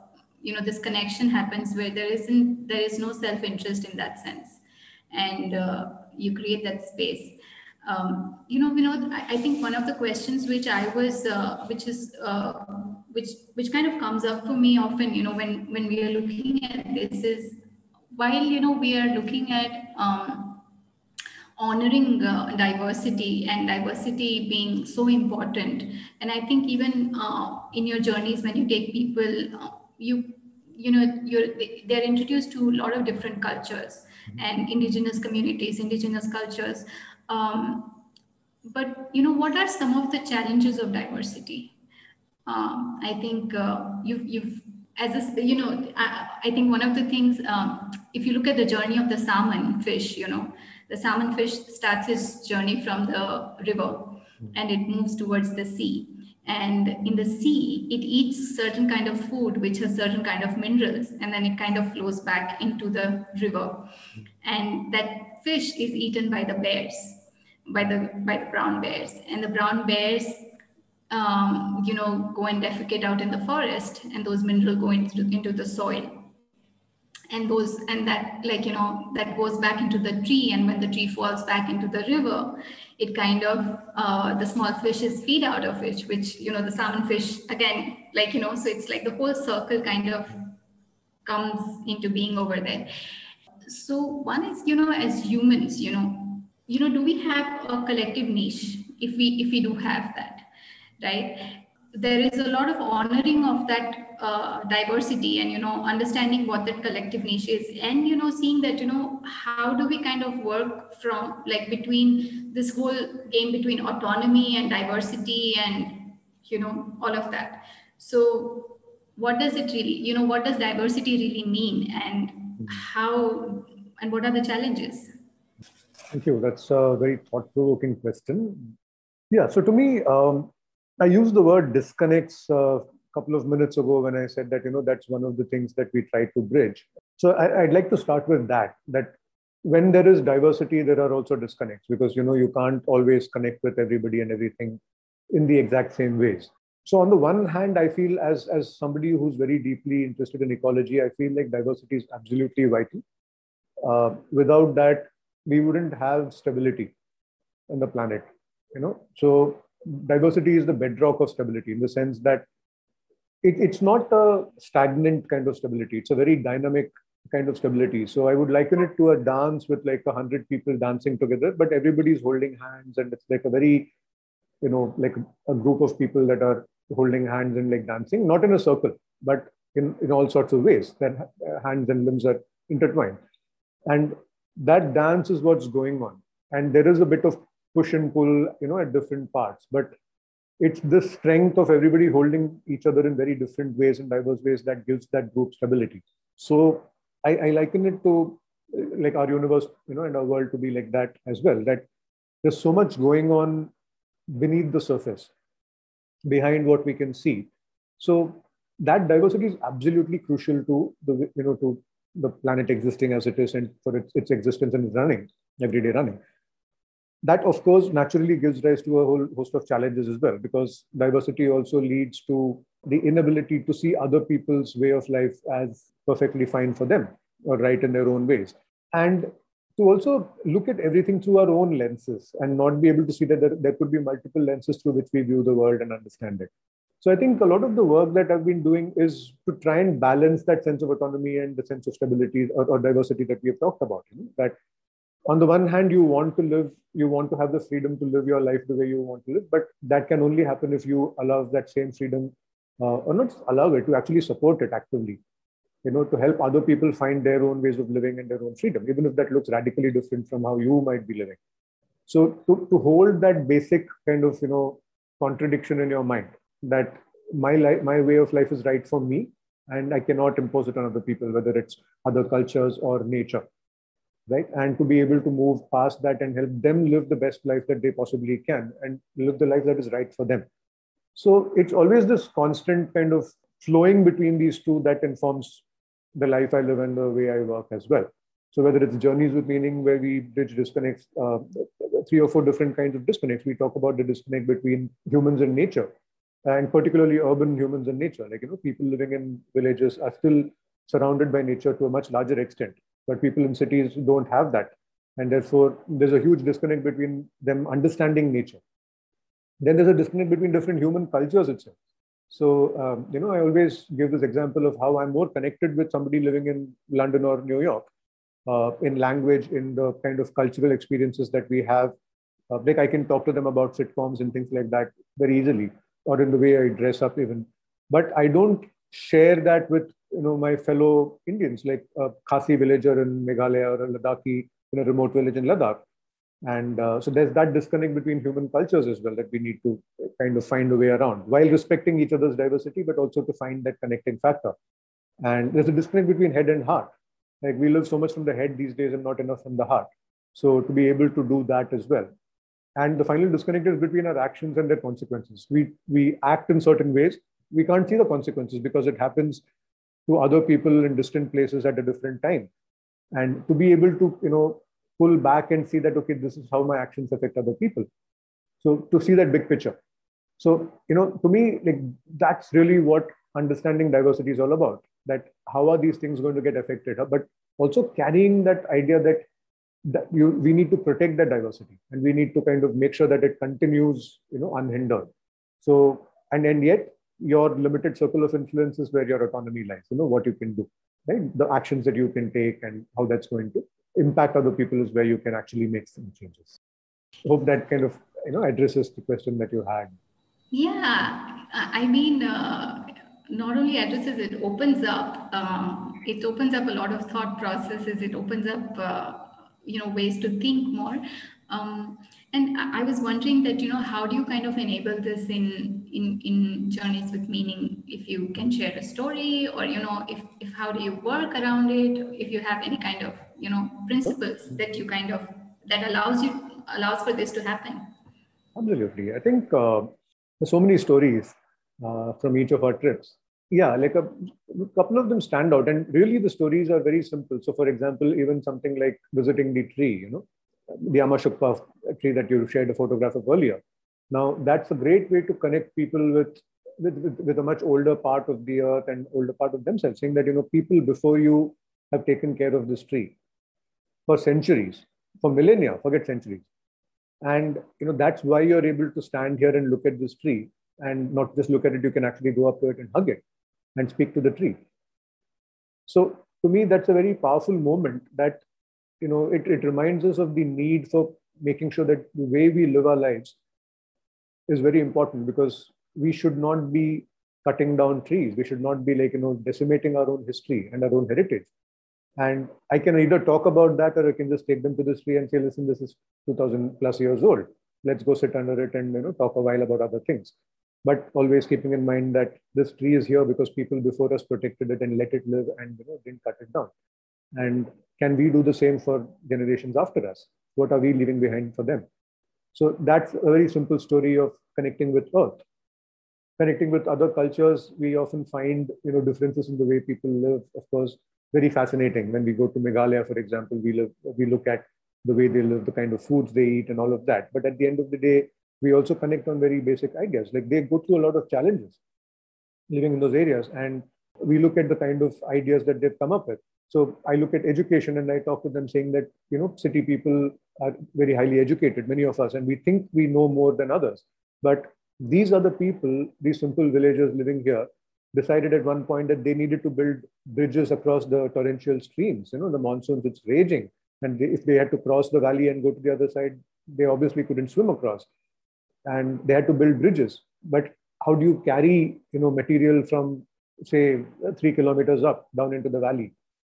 you know, this connection happens where there isn't, there is no self-interest in that sense. And uh, you create that space. Um, you know, Vinod, I, I think one of the questions which I was, uh, which is, uh, which which kind of comes up for me often, you know, when when we are looking at this is, while you know we are looking at um, honoring uh, diversity and diversity being so important, and I think even uh, in your journeys when you take people, uh, you you know you're they're introduced to a lot of different cultures and indigenous communities, indigenous cultures. Um, but you know, what are some of the challenges of diversity? Um, I think uh, you've, you've, as a, you know, I, I think one of the things, um, if you look at the journey of the salmon fish, you know, the salmon fish starts its journey from the river and it moves towards the sea. And in the sea, it eats certain kind of food, which has certain kind of minerals, and then it kind of flows back into the river. And that fish is eaten by the bears, by the by the brown bears, and the brown bears, um, you know, go and defecate out in the forest, and those minerals go into into the soil. And those and that like you know that goes back into the tree, and when the tree falls back into the river, it kind of uh, the small fishes feed out of it, which you know the salmon fish again, like you know so it's like the whole circle kind of comes into being over there. So one is, you know as humans, you know you know do we have a collective niche? If we if we do have that, right, there is a lot of honoring of that uh, diversity, and you know understanding what that collective niche is, and you know seeing that, you know how do we kind of work from like between this whole game between autonomy and diversity, and you know all of that. So what does it really, you know what does diversity really mean, and how, and what are the challenges? Thank you. That's a very thought-provoking question. Yeah, so to me, um, I used the word disconnects a couple of minutes ago when I said that, you know, that's one of the things that we try to bridge. So I, I'd like to start with that, that when there is diversity, there are also disconnects, because, you know, you can't always connect with everybody and everything in the exact same ways. So on the one hand, I feel as, as somebody who's very deeply interested in ecology, I feel like diversity is absolutely vital. Uh, without that, we wouldn't have stability on the planet, you know. So diversity is the bedrock of stability, in the sense that it, it's not a stagnant kind of stability. It's a very dynamic kind of stability. So I would liken it to a dance with like a hundred people dancing together, but everybody's holding hands, and it's like a very, you know, like a group of people that are holding hands and like dancing, not in a circle, but in, in all sorts of ways. That hands and limbs are intertwined. And that dance is what's going on. And there is a bit of push and pull, you know, at different parts, but it's the strength of everybody holding each other in very different ways and diverse ways that gives that group stability. So I, I liken it to like our universe, you know, and our world to be like that as well, that there's so much going on beneath the surface, behind what we can see. So that diversity is absolutely crucial to the, you know, to the planet existing as it is, and for its, its existence and running, everyday running. That, of course, naturally gives rise to a whole host of challenges as well, because diversity also leads to the inability to see other people's way of life as perfectly fine for them or right in their own ways. And to also look at everything through our own lenses and not be able to see that there, there could be multiple lenses through which we view the world and understand it. So I think a lot of the work that I've been doing is to try and balance that sense of autonomy and the sense of stability or, or diversity that we have talked about. You know, that on the one hand, you want to live, you want to have the freedom to live your life the way you want to live, but that can only happen if you allow that same freedom, uh, or not allow it, to actually support it actively, you know, to help other people find their own ways of living and their own freedom, even if that looks radically different from how you might be living. So to, to hold that basic kind of, you know, contradiction in your mind, that my life, my way of life is right for me, and I cannot impose it on other people, whether it's other cultures or nature, right? And to be able to move past that and help them live the best life that they possibly can and live the life that is right for them. So it's always this constant kind of flowing between these two that informs the life I live and the way I work as well. So whether it's Journeys with Meaning, where we bridge disconnects, uh, three or four different kinds of disconnects. We talk about the disconnect between humans and nature. and particularly urban humans and nature. Like, you know, people living in villages are still surrounded by nature to a much larger extent, but people in cities don't have that. And therefore, there's a huge disconnect between them understanding nature. Then there's a disconnect between different human cultures itself. So, um, you know, I always give this example of how I'm more connected with somebody living in London or New York, uh, in language, in the kind of cultural experiences that we have. Uh, like I can talk to them about sitcoms and things like that very easily, or in the way I dress up even. But I don't share that with, you know, my fellow Indians, like a Khasi villager in Meghalaya or a Ladakhi in a remote village in Ladakh. And uh, so there's that disconnect between human cultures as well that we need to kind of find a way around while respecting each other's diversity, but also to find that connecting factor. And there's a disconnect between head and heart. Like we live so much from the head these days and not enough from the heart. So to be able to do that as well. And the final disconnect is between our actions and their consequences. We, we act in certain ways. We can't see the consequences because it happens to other people in distant places at a different time. And to be able to, you know, pull back and see that, okay, this is how my actions affect other people. So to see that big picture. So, you know, to me, like that's really what understanding diversity is all about, that how are these things going to get affected, but also carrying that idea that, that you, we need to protect that diversity and we need to kind of make sure that it continues, you know, unhindered. So, and, and yet your limited circle of influence is where your autonomy lies, you know, what you can do, right? The actions that you can take and how that's going to impact other people is where you can actually make some changes. I hope that kind of, you know, addresses the question that you had. Yeah, I mean, uh, not only addresses, it opens up, um, it opens up a lot of thought processes. It opens up, uh, you know, ways to think more. Um, and I was wondering that, you know, how do you kind of enable this in, in, in Journeys with Meaning? If you can share a story, or, you know, if, if how do you work around it? If you have any kind of, you know, principles that you kind of, that allows you, allows for this to happen. Absolutely. I think uh, there's so many stories uh, from each of our trips. Yeah, like a, a couple of them stand out, and really the stories are very simple. So for example, even something like visiting the tree, you know, the Amashukpa tree that you shared a photograph of earlier. Now, that's a great way to connect people with, with, with, with a much older part of the earth and older part of themselves, saying that, you know, people before you have taken care of this tree for centuries, for millennia, forget centuries. And, you know, that's why you're able to stand here and look at this tree and not just look at it, you can actually go up to it and hug it and speak to the tree. So to me, that's a very powerful moment that, you know, it, it reminds us of the need for making sure that the way we live our lives is very important, because we should not be cutting down trees. We should not be like, you know, decimating our own history and our own heritage. And I can either talk about that, or I can just take them to this tree and say, listen, this is two thousand plus years old. Let's go sit under it and, you know, talk a while about other things. But always keeping in mind that this tree is here because people before us protected it and let it live and, you know, didn't cut it down. And can we do the same for generations after us? What are we leaving behind for them? So that's a very simple story of connecting with Earth. Connecting with other cultures, we often find, you know, differences in the way people live, of course, very fascinating. When we go to Meghalaya, for example, we live, we look at the way they live, the kind of foods they eat and all of that. But at the end of the day, we also connect on very basic ideas. Like they go through a lot of challenges living in those areas. And we look at the kind of ideas that they've come up with. So I look at education and I talk to them saying that, you know, city people are very highly educated, many of us, and we think we know more than others. But these are the people, these simple villagers living here, decided at one point that they needed to build bridges across the torrential streams. You know, the monsoons, it's raging. And they, if they had to cross the valley and go to the other side, they obviously couldn't swim across. And they had to build bridges. But how do you carry, you know, material from, say, three kilometers up down into the valley?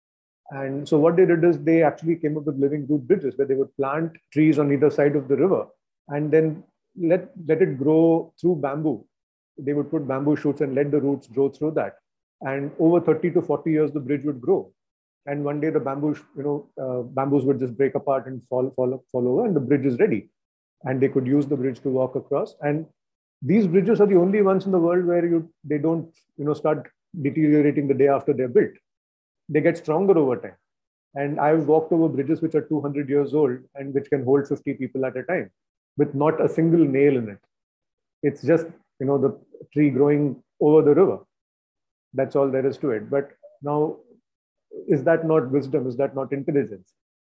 And so what they did is they actually came up with living root bridges where they would plant trees on either side of the river and then let, let it grow through bamboo. They would put bamboo shoots and let the roots grow through that. And over thirty to forty years, the bridge would grow. And one day the bamboo, you know, uh, bamboos would just break apart and fall, fall, fall over, and the bridge is ready. And they could use the bridge to walk across. And these bridges are the only ones in the world where you they don't, you know, start deteriorating the day after they're built. They get stronger over time. And I've walked over bridges which are two hundred years old and which can hold fifty people at a time with not a single nail in it. It's just you know, the tree growing over the river. That's all there is to it. But now, is that not wisdom? Is that not intelligence?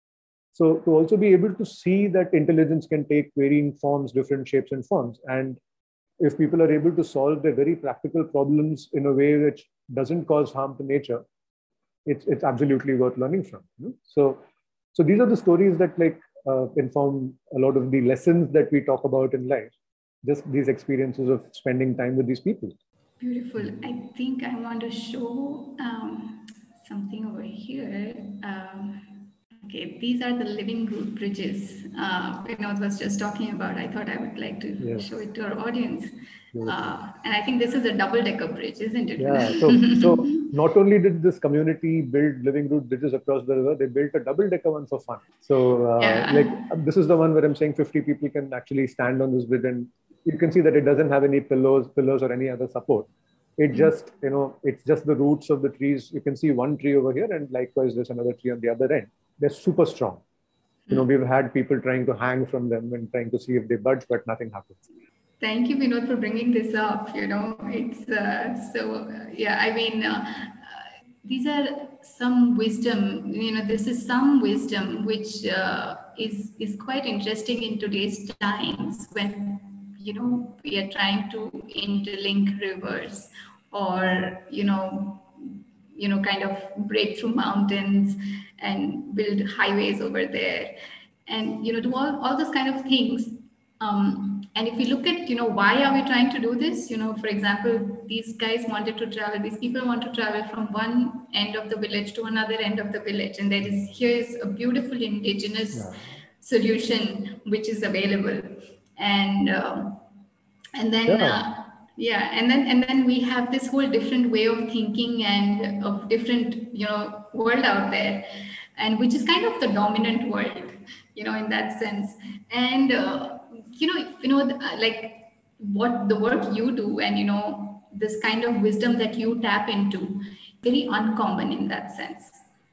So to also be able to see that intelligence can take varying forms, different shapes and forms. And if people are able to solve their very practical problems in a way which doesn't cause harm to nature, it's, it's absolutely worth learning from. You know? So, so these are the stories that like uh, inform a lot of the lessons that we talk about in life, just these experiences of spending time with these people. Beautiful. I think I want to show um, something over here. Um, okay, these are the living root bridges uh, Vinod was just talking about. I thought I would like to yes. show it to our audience. Uh, and I think this is a double-decker bridge, isn't it? Yeah. So, so not only did this community build living root bridges across the river, they built a double-decker one for fun. So, uh, yeah. like this is the one where I'm saying fifty people can actually stand on this bridge, and you can see that it doesn't have any pillows, pillars or any other support. It mm-hmm. just, you know, it's just the roots of the trees. You can see one tree over here, and likewise there's another tree on the other end. They're super strong. You know, we've had people trying to hang from them and trying to see if they budge, but nothing happens. Thank you, Vinod, for bringing this up. You know, it's uh, so, uh, yeah, I mean, uh, uh, these are some wisdom, you know, this is some wisdom which uh, is, is quite interesting in today's times when, you know, we are trying to interlink rivers or, you know, you know, kind of break through mountains and build highways over there and, you know, do all, all those kind of things. Um, and if we look at, you know, why are we trying to do this? You know, for example, these guys wanted to travel, these people want to travel from one end of the village to another end of the village. And there is, here is a beautiful indigenous yeah. solution which is available. And, um, and then, yeah. Uh, yeah, and then, and then we have this whole different way of thinking and of different, you know, world out there, and which is kind of the dominant world, you know, in that sense. And, uh, you know, you know, like what the work you do and, you know, this kind of wisdom that you tap into, very uncommon in that sense.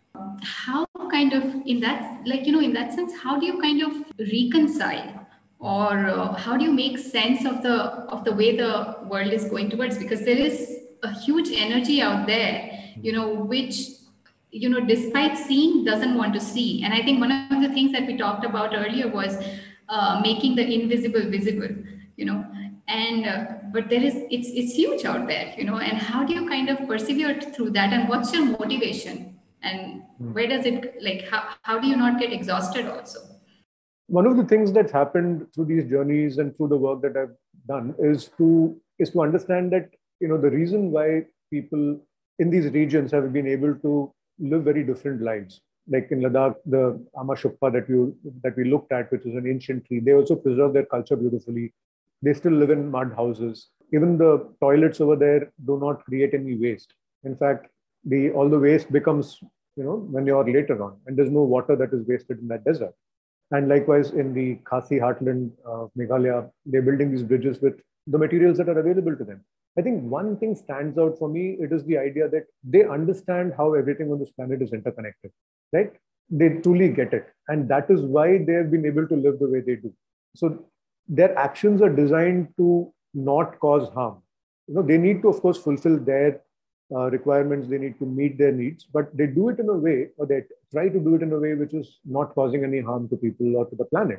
How kind of in that, like, you know, in that sense, how do you kind of reconcile or uh, how do you make sense of the, of the way the world is going towards? Because there is a huge energy out there, you know, which, you know, despite seeing, doesn't want to see. And I think one of the things that we talked about earlier was uh, making the invisible visible, you know, and, uh, but there is, it's, it's huge out there, you know, and how do you kind of persevere through that? And what's your motivation? And where does it, like, how, how do you not get exhausted also? One of the things that's happened through these journeys and through the work that I've done is to, is to understand that, you know, the reason why people in these regions have been able to live very different lives. Like in Ladakh, the Ama Shukpa that we, that we looked at, which is an ancient tree, they also preserve their culture beautifully. They still live in mud houses. Even the toilets over there do not create any waste. In fact, the all the waste becomes, you know, when you're later on, and there's no water that is wasted in that desert. And likewise, in the Khasi heartland of Meghalaya, they're building these bridges with the materials that are available to them. I think one thing stands out for me, it is the idea that they understand how everything on this planet is interconnected, right? They truly get it. And that is why they have been able to live the way they do. So their actions are designed to not cause harm. You know, they need to, of course, fulfill their uh, requirements. They need to meet their needs, but they do it in a way, or they try to do it in a way which is not causing any harm to people or to the planet.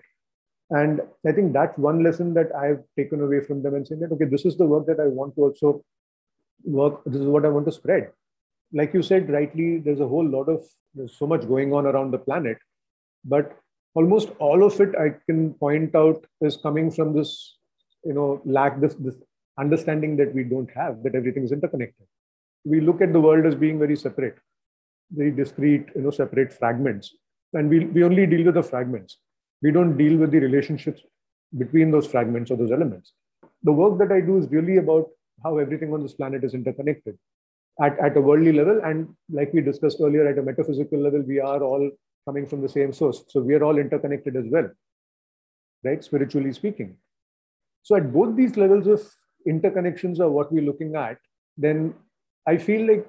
And I think that's one lesson that I've taken away from them and saying that, okay, this is the work that I want to also work. This is what I want to spread. Like you said, rightly, there's a whole lot of, there's so much going on around the planet, but almost all of it I can point out is coming from this, you know, lack, this, this understanding that we don't have, that everything is interconnected. We look at the world as being very separate, very discrete, you know, separate fragments. And we, we only deal with the fragments. We don't deal with the relationships between those fragments or those elements. The work that I do is really about how everything on this planet is interconnected at, at a worldly level. And like we discussed earlier, at a metaphysical level, we are all coming from the same source. So we are all interconnected as well, right? Spiritually speaking. So at both these levels of interconnections are what we're looking at, then I feel like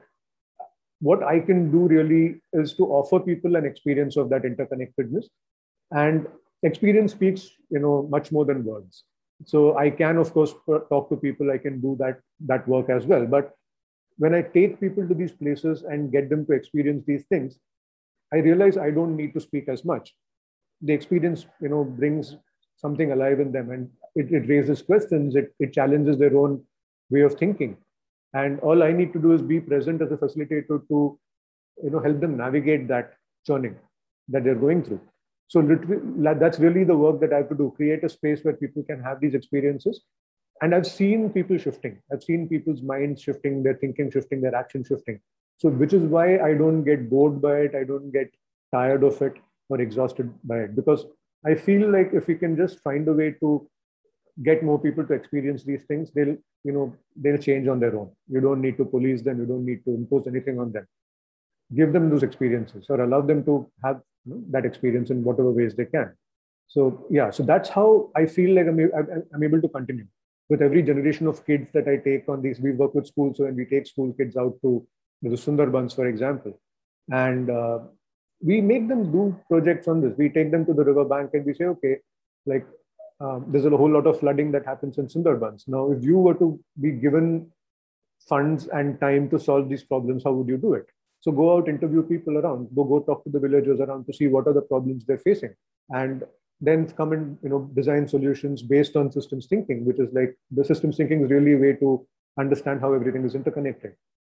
what I can do really is to offer people an experience of that interconnectedness. And experience speaks, you know, much more than words. So I can, of course, talk to people. I can do that, that work as well. But when I take people to these places and get them to experience these things, I realize I don't need to speak as much. The experience, you know, brings something alive in them, and it, it raises questions. It, it challenges their own way of thinking. And all I need to do is be present as a facilitator to, you know, help them navigate that churning that they're going through. So literally, that's really the work that I have to do, create a space where people can have these experiences. And I've seen people shifting. I've seen people's minds shifting, their thinking shifting, their action shifting. So which is why I don't get bored by it. I don't get tired of it or exhausted by it, because I feel like if we can just find a way to get more people to experience these things, they'll, you know, they'll change on their own. You don't need to police them. You don't need to impose anything on them. Give them those experiences or allow them to have, you know, that experience in whatever ways they can. So yeah, so that's how I feel like I'm, I'm able to continue with every generation of kids that I take on these. We work with schools, so when we take school kids out to the Sundarbans, for example, and uh, we make them do projects on this. We take them to the riverbank and we say, okay, like um, there's a whole lot of flooding that happens in Sundarbans. Now, if you were to be given funds and time to solve these problems, how would you do it? So go out, interview people around, go, go talk to the villagers around to see what are the problems they're facing. And then come and, you know, design solutions based on systems thinking, which is like the systems thinking is really a way to understand how everything is interconnected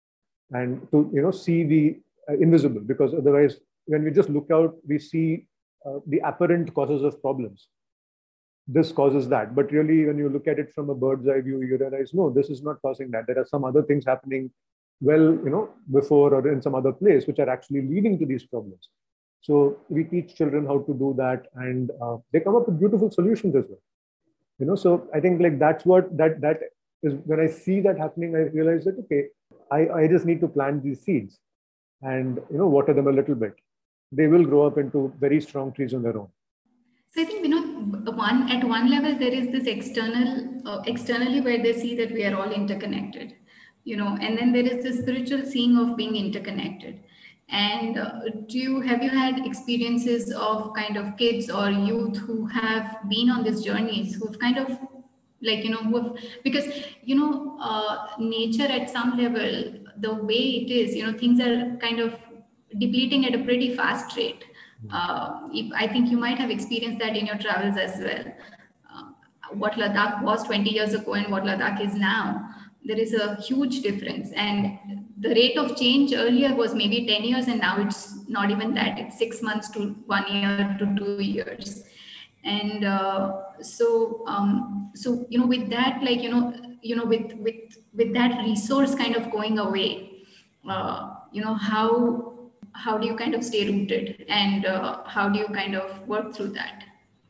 and to, you know, see the uh, invisible, because otherwise when we just look out, we see uh, the apparent causes of problems. This causes that, but really when you look at it from a bird's eye view, you realize, no, this is not causing that. There are some other things happening well, you know, before or in some other place, which are actually leading to these problems. So we teach children how to do that, and uh, they come up with beautiful solutions as well. You know, so I think like that's what that that is. When I see that happening, I realize that okay, I, I just need to plant these seeds, and you know, water them a little bit. They will grow up into very strong trees on their own. So I think, you know, one at one level there is this external uh, externally where they see that we are all interconnected, you know, and then there is the spiritual seeing of being interconnected. And uh, do you have you had experiences of kind of kids or youth who have been on these journeys, who've kind of like, you know, who have, because, you know, uh, nature at some level, the way it is, you know, things are kind of depleting at a pretty fast rate. Uh, I think you might have experienced that in your travels as well. Uh, what Ladakh was twenty years ago and what Ladakh is now, there is a huge difference. And the rate of change earlier was maybe ten years, and now it's not even that. It's six months to one year to two years. And uh, so, um, so you know, with that, like you know, you know, with with with that resource kind of going away, uh, you know, how. How do you kind of stay rooted, and uh, how do you kind of work through that?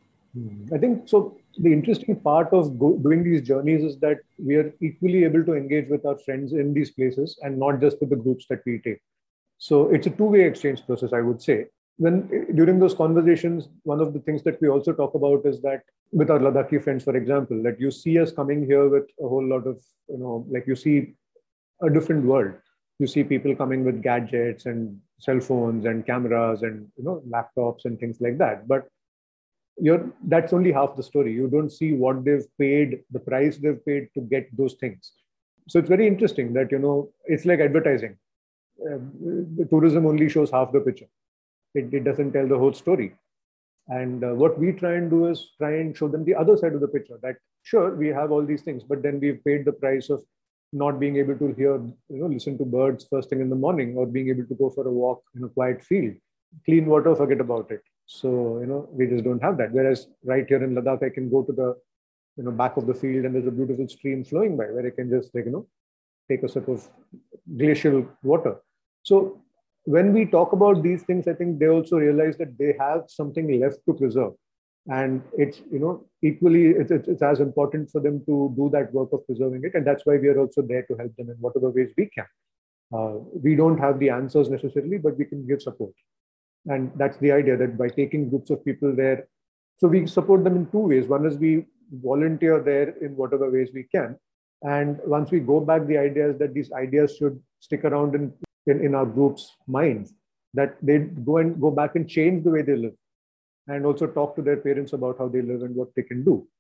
I think so. The interesting part of go, doing these journeys is that we are equally able to engage with our friends in these places and not just with the groups that we take. So it's a two-way exchange process, I would say. When during those conversations, one of the things that we also talk about is that with our Ladakhi friends, for example, that you see us coming here with a whole lot of, you know, like you see a different world. You see people coming with gadgets and cell phones and cameras and, you know, laptops and things like that. But you're, that's only half the story. You don't see what they've paid, the price they've paid to get those things. So it's very interesting that, you know, it's like advertising. Uh, the tourism only shows half the picture. It, it doesn't tell the whole story. And uh, what we try and do is try and show them the other side of the picture, that sure, we have all these things, but then we've paid the price of not being able to hear, you know, listen to birds first thing in the morning, or being able to go for a walk in a quiet field. Clean water, forget about it. So, you know, we just don't have that. Whereas right here in Ladakh, I can go to the, you know, back of the field and there's a beautiful stream flowing by where I can just, like, you know, take a sip of glacial water. So when we talk about these things, I think they also realize that they have something left to preserve. And it's, you know, equally, it's, it's, it's as important for them to do that work of preserving it. And that's why we are also there to help them in whatever ways we can. Uh, we don't have the answers necessarily, but we can give support. And that's the idea, that by taking groups of people there, so we support them in two ways. One is we volunteer there in whatever ways we can. And once we go back, the idea is that these ideas should stick around in, in, in our group's minds, that they go and go back and change the way they live. And also talk to their parents about how they live and what they can do.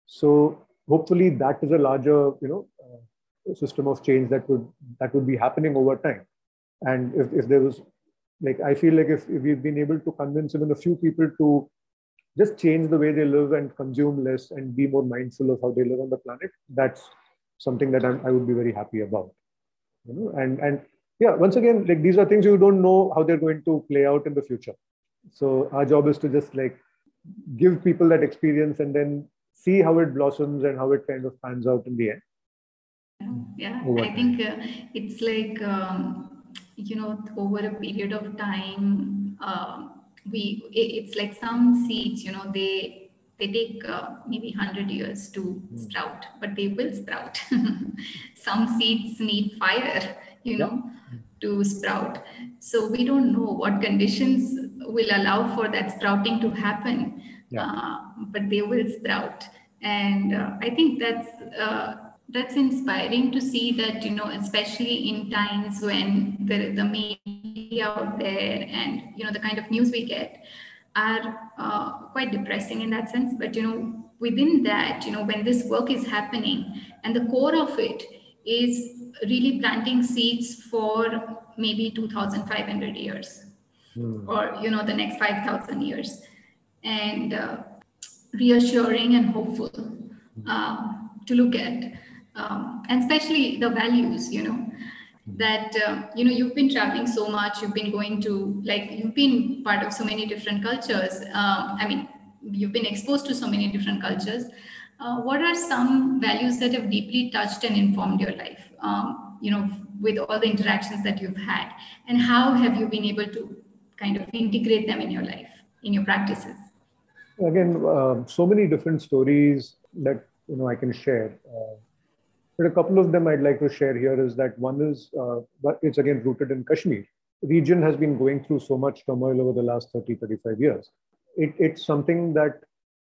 So hopefully that is a larger, you know, uh, system of change that would that would be happening over time. And if, if there was, like, I feel like if, if we've been able to convince even a few people to just change the way they live and consume less and be more mindful of how they live on the planet, that's something that I'm, I would be very happy about. You know, and and yeah, once again, like, these are things you don't know how they're going to play out in the future. So our job is to just like give people that experience and then see how it blossoms and how it kind of pans out in the end. Yeah, I think uh, it's like, um, you know, over a period of time, uh, we it, it's like some seeds, you know, they they take uh, maybe one hundred years to mm. sprout, but they will sprout. Some seeds need fire, you know, yeah. to sprout. So we don't know what conditions will allow for that sprouting to happen, yeah. uh, but they will sprout. And uh, I think that's uh, that's inspiring to see that, you know, especially in times when the, the media out there and, you know, the kind of news we get are uh, quite depressing in that sense. But, you know, within that, you know, when this work is happening and the core of it is really planting seeds for maybe two thousand five hundred years mm. or, you know, the next five thousand years, and uh, reassuring and hopeful uh, to look at. Um, and especially the values, you know, that, uh, you know, you've been traveling so much, you've been going to, like, you've been part of so many different cultures. Um, I mean, you've been exposed to so many different cultures. Uh, what are some values that have deeply touched and informed your life, um, you know, with all the interactions that you've had? And how have you been able to kind of integrate them in your life, in your practices? Again, uh, so many different stories that, you know, I can share. Uh, But a couple of them I'd like to share here is that one is, uh, it's again rooted in Kashmir. The region has been going through so much turmoil over the last thirty, thirty-five years. It, it's something that,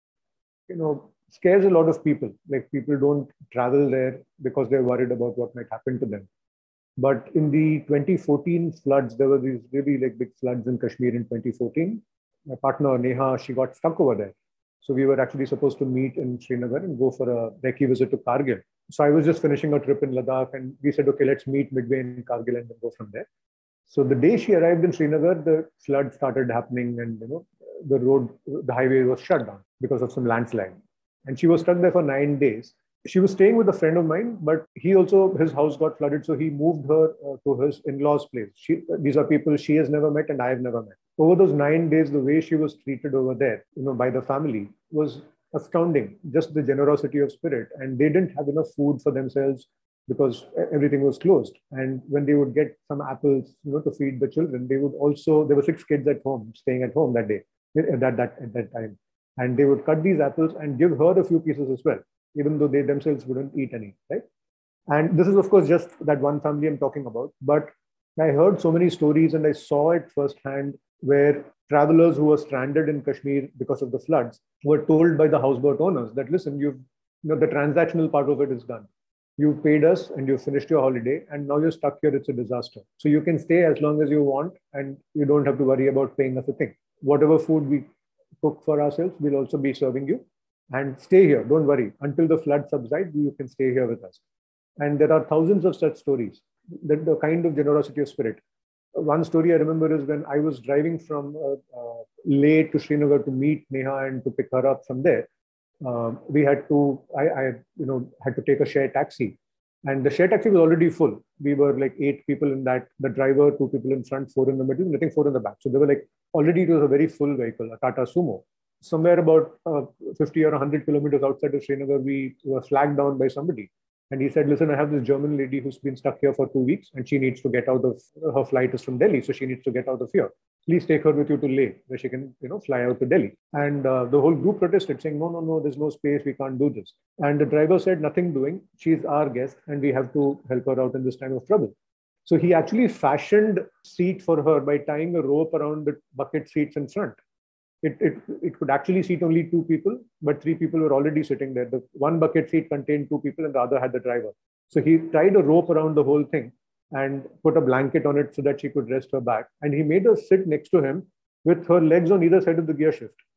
you know, scares a lot of people. Like, people don't travel there because they're worried about what might happen to them. But in the twenty fourteen floods, there were these really like big floods in Kashmir in twenty fourteen. My partner, Neha, she got stuck over there. So we were actually supposed to meet in Srinagar and go for a recce visit to Kargil. So I was just finishing a trip in Ladakh and we said, okay, let's meet midway in Kargil and then go from there. So the day she arrived in Srinagar, the flood started happening and, you know, the road, the highway was shut down because of some landslide. And she was stuck there for nine days. She was staying with a friend of mine, but he also, his house got flooded. So he moved her uh, to his in-laws' place. She, these are people she has never met and I have never met. Over those nine days, the way she was treated over there, you know, by the family was astounding. Just the generosity of spirit. And they didn't have enough food for themselves because everything was closed. And when they would get some apples, you know, to feed the children, they would also, there were six kids at home, staying at home that day, at that, that, at that time. And they would cut these apples and give her a few pieces as well, even though they themselves wouldn't eat any, right? And this is, of course, just that one family I'm talking about. But I heard so many stories and I saw it firsthand where travelers who were stranded in Kashmir because of the floods were told by the houseboat owners that, listen, you've, you know, the transactional part of it is done. You've paid us and you've finished your holiday and now you're stuck here. It's a disaster. So you can stay as long as you want and you don't have to worry about paying us a thing. Whatever food we cook for ourselves, we'll also be serving you. And stay here, don't worry. Until the flood subsides, you can stay here with us. And there are thousands of such stories. That the kind of generosity of spirit. One story I remember is when I was driving from uh, uh, Leh to Srinagar to meet Neha and to pick her up from there. Um, we had to, I, I, you know, had to take a share taxi. And the share taxi was already full. We were like eight people in that, the driver, two people in front, four in the middle, and I think four in the back. So they were like, already it was a very full vehicle, a Tata Sumo. Somewhere about uh, fifty or one hundred kilometers outside of Srinagar, we were flagged down by somebody. And he said, listen, I have this German lady who's been stuck here for two weeks and she needs to get out of, her flight is from Delhi. So she needs to get out of here. Please take her with you to Leh, where she can, you know, fly out to Delhi. And uh, the whole group protested saying, no, no, no, there's no space. We can't do this. And the driver said, nothing doing. She's our guest and we have to help her out in this time of trouble. So he actually fashioned a seat for her by tying a rope around the bucket seats in front. It, it, it could actually seat only two people, but three people were already sitting there. The one bucket seat contained two people and the other had the driver. So he tied a rope around the whole thing and put a blanket on it so that she could rest her back. And he made her sit next to him with her legs on either side of the gear shift.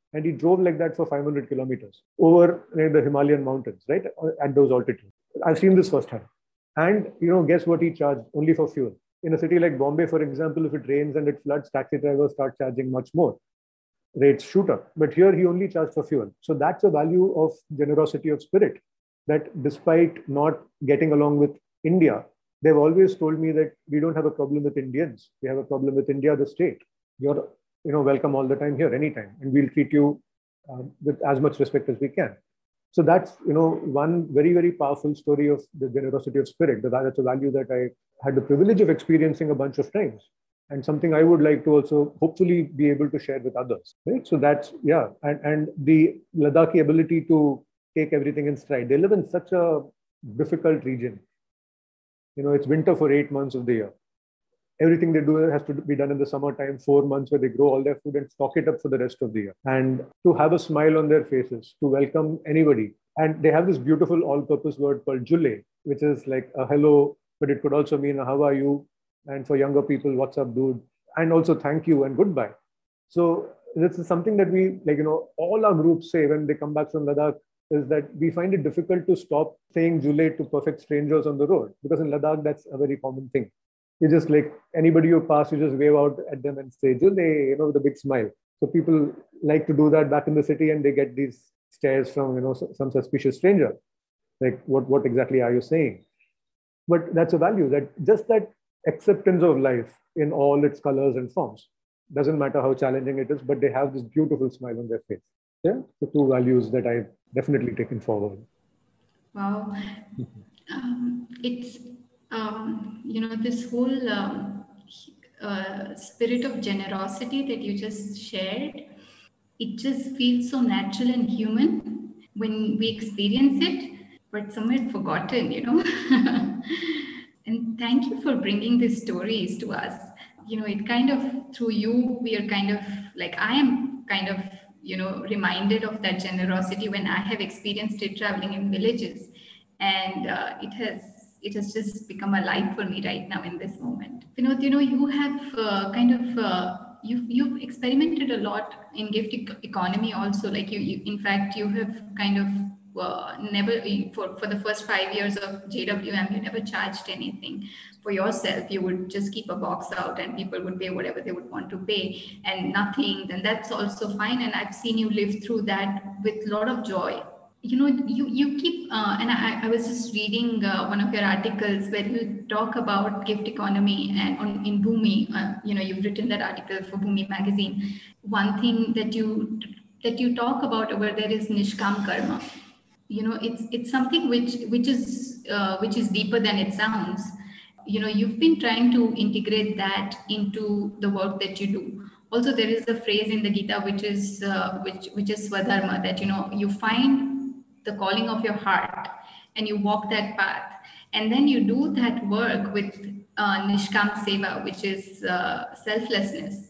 And he drove like that for five hundred kilometers over like, the Himalayan mountains, right? At those altitudes. I've seen this firsthand. And, you know, guess what he charged? Only for fuel. In a city like Bombay, for example, if it rains and it floods, taxi drivers start charging much more. Rates shoot up. But here he only charged for fuel. So that's a value of generosity of spirit, that despite not getting along with India, they've always told me that we don't have a problem with Indians. We have a problem with India, the state. You're, you know, welcome all the time here, anytime. And we'll treat you uh, with as much respect as we can. So that's, you know, one very, very powerful story of the generosity of spirit. That's a value that I had the privilege of experiencing a bunch of times, and something I would like to also hopefully be able to share with others, right? So that's, yeah. And, and the Ladakhi ability to take everything in stride. They live in such a difficult region. You know, it's winter for eight months of the year. Everything they do has to be done in the summertime, four months where they grow all their food and stock it up for the rest of the year. And to have a smile on their faces, to welcome anybody. And they have this beautiful all-purpose word called Jule, which is like a hello, but it could also mean a how are you? And for younger people, what's up, dude? And also thank you and goodbye. So this is something that we, like, you know, all our groups say when they come back from Ladakh, is that we find it difficult to stop saying Jule to perfect strangers on the road. Because in Ladakh, that's a very common thing. You just like anybody you pass, you just wave out at them and say, Jule, you know, with a big smile. So people like to do that back in the city, and they get these stares from, you know, some suspicious stranger. Like, what, what exactly are you saying? But that's a value, that just that acceptance of life in all its colors and forms. Doesn't matter how challenging it is, but they have this beautiful smile on their face. Yeah, the two values that I've definitely taken forward. Wow. Um, it's, um, you know, this whole um, uh, spirit of generosity that you just shared, it just feels so natural and human when we experience it, but somewhat forgotten, you know. And thank you for bringing these stories to us. You know, it kind of, through you, we are kind of like, I am kind of, you know, reminded of that generosity when I have experienced it traveling in villages. And uh, it has it has just become alive for me right now in this moment. You know, you know, you have uh, kind of, uh, you've, you've experimented a lot in gift e- economy also. Like you, you, in fact, you have kind of uh, never, for, for the first five years of J W M, you never charged anything for yourself. You would just keep a box out and people would pay whatever they would want to pay and nothing. Then that's also fine. And I've seen you live through that with a lot of joy. You know, you, you keep, uh, and I, I was just reading uh, one of your articles where you talk about gift economy and on in Bhumi, uh, you know, you've written that article for Bhumi magazine. One thing that you that you talk about over there is Nishkam Karma. You know, it's it's something which which is uh, which is deeper than it sounds. You know, you've been trying to integrate that into the work that you do. Also, there is a phrase in the Gita which is uh, which which is Swadharma, that, you know, you find the calling of your heart and you walk that path, and then you do that work with uh, Nishkam Seva, which is uh, selflessness.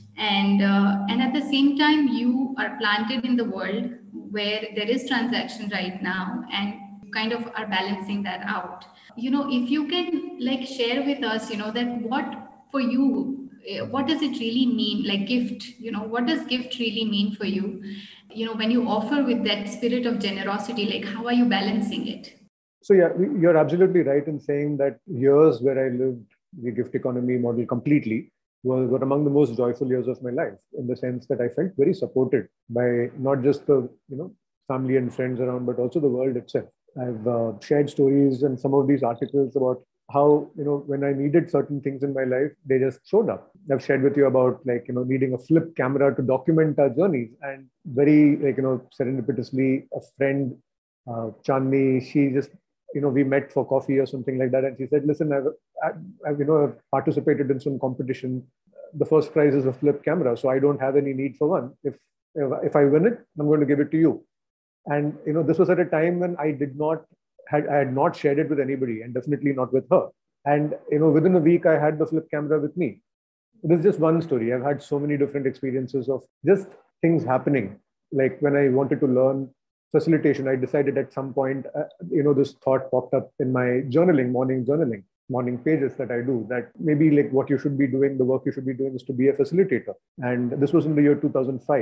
And uh, and at the same time, you are planted in the world where there is transaction right now, and you kind of are balancing that out. You know, if you can like share with us, you know, that what for you, what does it really mean? Like gift, you know, what does gift really mean for you? You know, when you offer with that spirit of generosity, like how are you balancing it? So yeah, you're absolutely right in saying that years where I lived the gift economy model completely were, were among the most joyful years of my life, in the sense that I felt very supported by not just the, you know, family and friends around, but also the world itself. I've uh, shared stories and some of these articles about how, you know, when I needed certain things in my life, they just showed up. I've shared with you about, like, you know, needing a flip camera to document our journeys, and very, like, you know, serendipitously, a friend, uh, Chandni, she just, you know, we met for coffee or something like that. And she said, listen, I've, I've, you know, I've participated in some competition. The first prize is a flip camera, so I don't have any need for one. If, if I win it, I'm going to give it to you. And, you know, this was at a time when I did not, had, I had not shared it with anybody, and definitely not with her. And, you know, within a week, I had the flip camera with me. This is just one story. I've had so many different experiences of just things happening. Like when I wanted to learn facilitation, I decided at some point, uh, you know, this thought popped up in my journaling, morning journaling, morning pages that I do, that maybe like what you should be doing, the work you should be doing is to be a facilitator. And this was in the year two thousand five.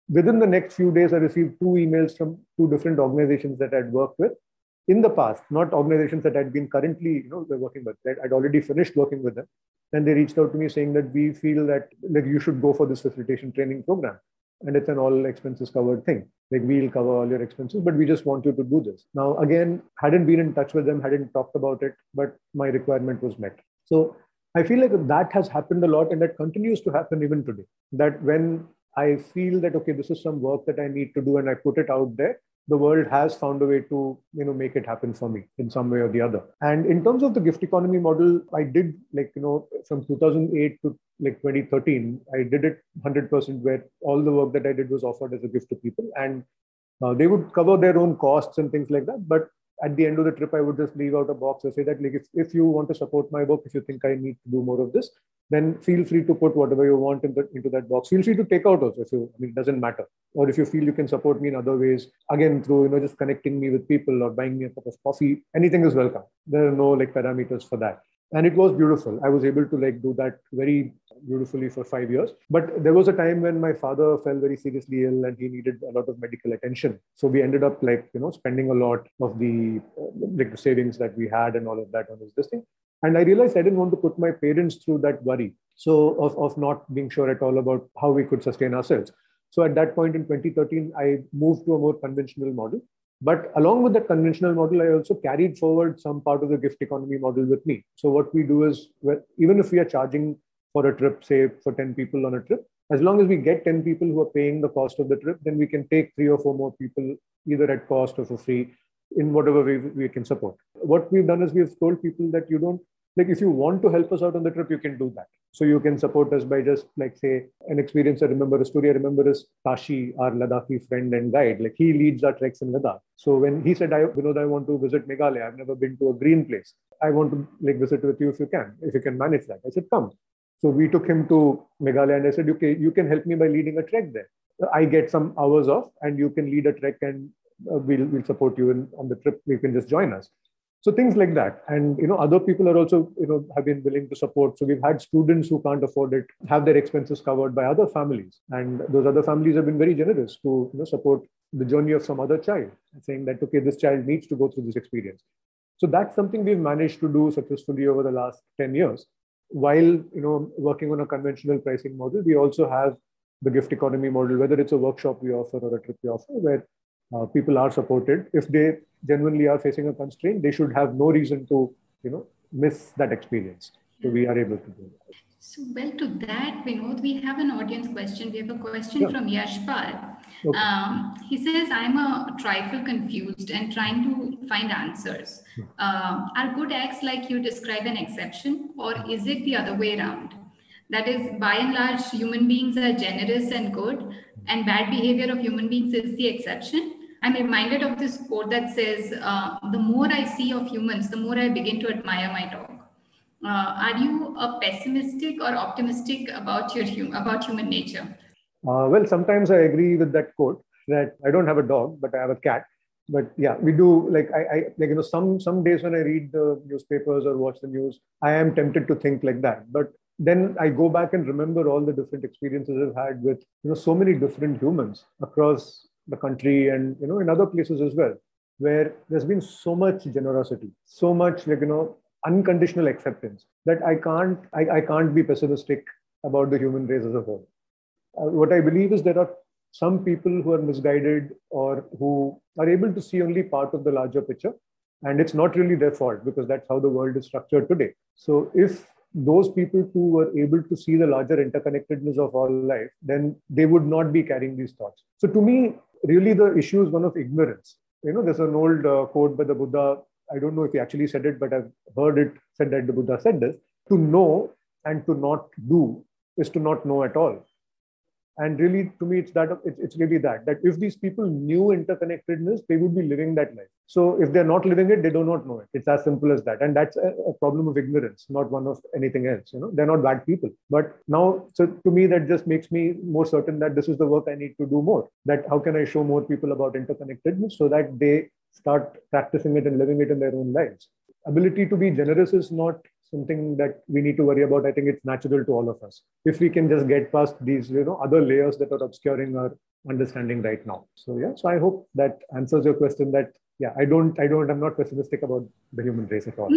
within the next few days, I received two emails from two different organizations that I'd worked with in the past, not organizations that I'd been currently, you know, working with. Right? I'd already finished working with them. And they reached out to me saying that we feel that like you should go for this facilitation training program. And it's an all expenses covered thing. Like we'll cover all your expenses, but we just want you to do this. Now, again, hadn't been in touch with them, hadn't talked about it, but my requirement was met. So I feel like that has happened a lot and that continues to happen even today. That when I feel that, okay, this is some work that I need to do and I put it out there, the world has found a way to, you know, make it happen for me in some way or the other. And in terms of the gift economy model, I did like, you know, from two thousand eight to like twenty thirteen, I did it one hundred percent where all the work that I did was offered as a gift to people. And uh, they would cover their own costs and things like that. But at the end of the trip, I would just leave out a box and say that like, if, if you want to support my work, if you think I need to do more of this, then feel free to put whatever you want in the, into that box. Feel free to take out also if you, I mean, it doesn't matter. Or if you feel you can support me in other ways, again, through, you know, just connecting me with people or buying me a cup of coffee, anything is welcome. There are no like parameters for that. And it was beautiful. I was able to like do that very beautifully for five years. But there was a time when my father fell very seriously ill and he needed a lot of medical attention. So we ended up like, you know, spending a lot of the, uh, like the savings that we had and all of that on this, this thing. And I realized I didn't want to put my parents through that worry. So of, of not being sure at all about how we could sustain ourselves. So at that point in twenty thirteen, I moved to a more conventional model. But along with that conventional model, I also carried forward some part of the gift economy model with me. So what we do is, well, even if we are charging for a trip, say for ten people on a trip, as long as we get ten people who are paying the cost of the trip, then we can take three or four more people either at cost or for free in whatever way we can support. What we've done is we've told people that you don't, like if you want to help us out on the trip, you can do that. So you can support us by just like say an experience. I remember a story I remember is Tashi, our Ladakhi friend and guide. Like he leads our treks in Ladakh. So when he said, I, Vinod, I want to visit Meghalaya, I've never been to a green place. I want to like visit with you if you can, if you can manage that. I said, come. So we took him to Meghalaya and I said, okay, you can help me by leading a trek there. I get some hours off and you can lead a trek and uh, we'll, we'll support you in, on the trip. You can just join us. So things like that. And, you know, other people are also, you know, have been willing to support. So we've had students who can't afford it, have their expenses covered by other families. And those other families have been very generous to, you know, support the journey of some other child, saying that, okay, this child needs to go through this experience. So that's something we've managed to do successfully over the last ten years. While, you know, working on a conventional pricing model, we also have the gift economy model, whether it's a workshop we offer or a trip we offer, where uh, people are supported. If they genuinely are facing a constraint, they should have no reason to, you know, miss that experience. So we are able to do that. So, well, to that, Vinod, we have an audience question. We have a question yeah. from Yashpal. Okay. Um, he says, I'm a trifle confused and trying to find answers. Uh, are good acts like you describe an exception, or is it the other way around? That is, by and large, human beings are generous and good, and bad behavior of human beings is the exception. I'm reminded of this quote that says, uh, the more I see of humans, the more I begin to admire my dog. Uh, are you a pessimistic or optimistic about your hum- about human nature? Uh, well, sometimes I agree with that quote that I don't have a dog, but I have a cat. But yeah, we do like I, I like you know some some days when I read the newspapers or watch the news, I am tempted to think like that. But then I go back and remember all the different experiences I've had with you know so many different humans across the country and you know in other places as well, where there's been so much generosity, so much like you know unconditional acceptance that I can't I, I can't be pessimistic about the human race as a whole. Uh, what I believe is there are some people who are misguided or who are able to see only part of the larger picture, and it's not really their fault because that's how the world is structured today. So if those people who were able to see the larger interconnectedness of all life, then they would not be carrying these thoughts. So to me, really the issue is one of ignorance. You know, there's an old uh, quote by the Buddha. I don't know if he actually said it, but I've heard it said that the Buddha said this: to know and to not do is to not know at all. And really, to me, it's that it's, it's really that, that if these people knew interconnectedness, they would be living that life. So if they're not living it, they do not know it. It's as simple as that. And that's a, a problem of ignorance, not one of anything else. You know, they're not bad people. But now, so to me, that just makes me more certain that this is the work I need to do more. That how can I show more people about interconnectedness so that they start practicing it and living it in their own lives. Ability to be generous is not something that we need to worry about. I think it's natural to all of us. If we can just get past these, you know, other layers that are obscuring our understanding right now. So yeah, so I hope that answers your question. That yeah, I don't, I don't, I'm not pessimistic about the human race at all.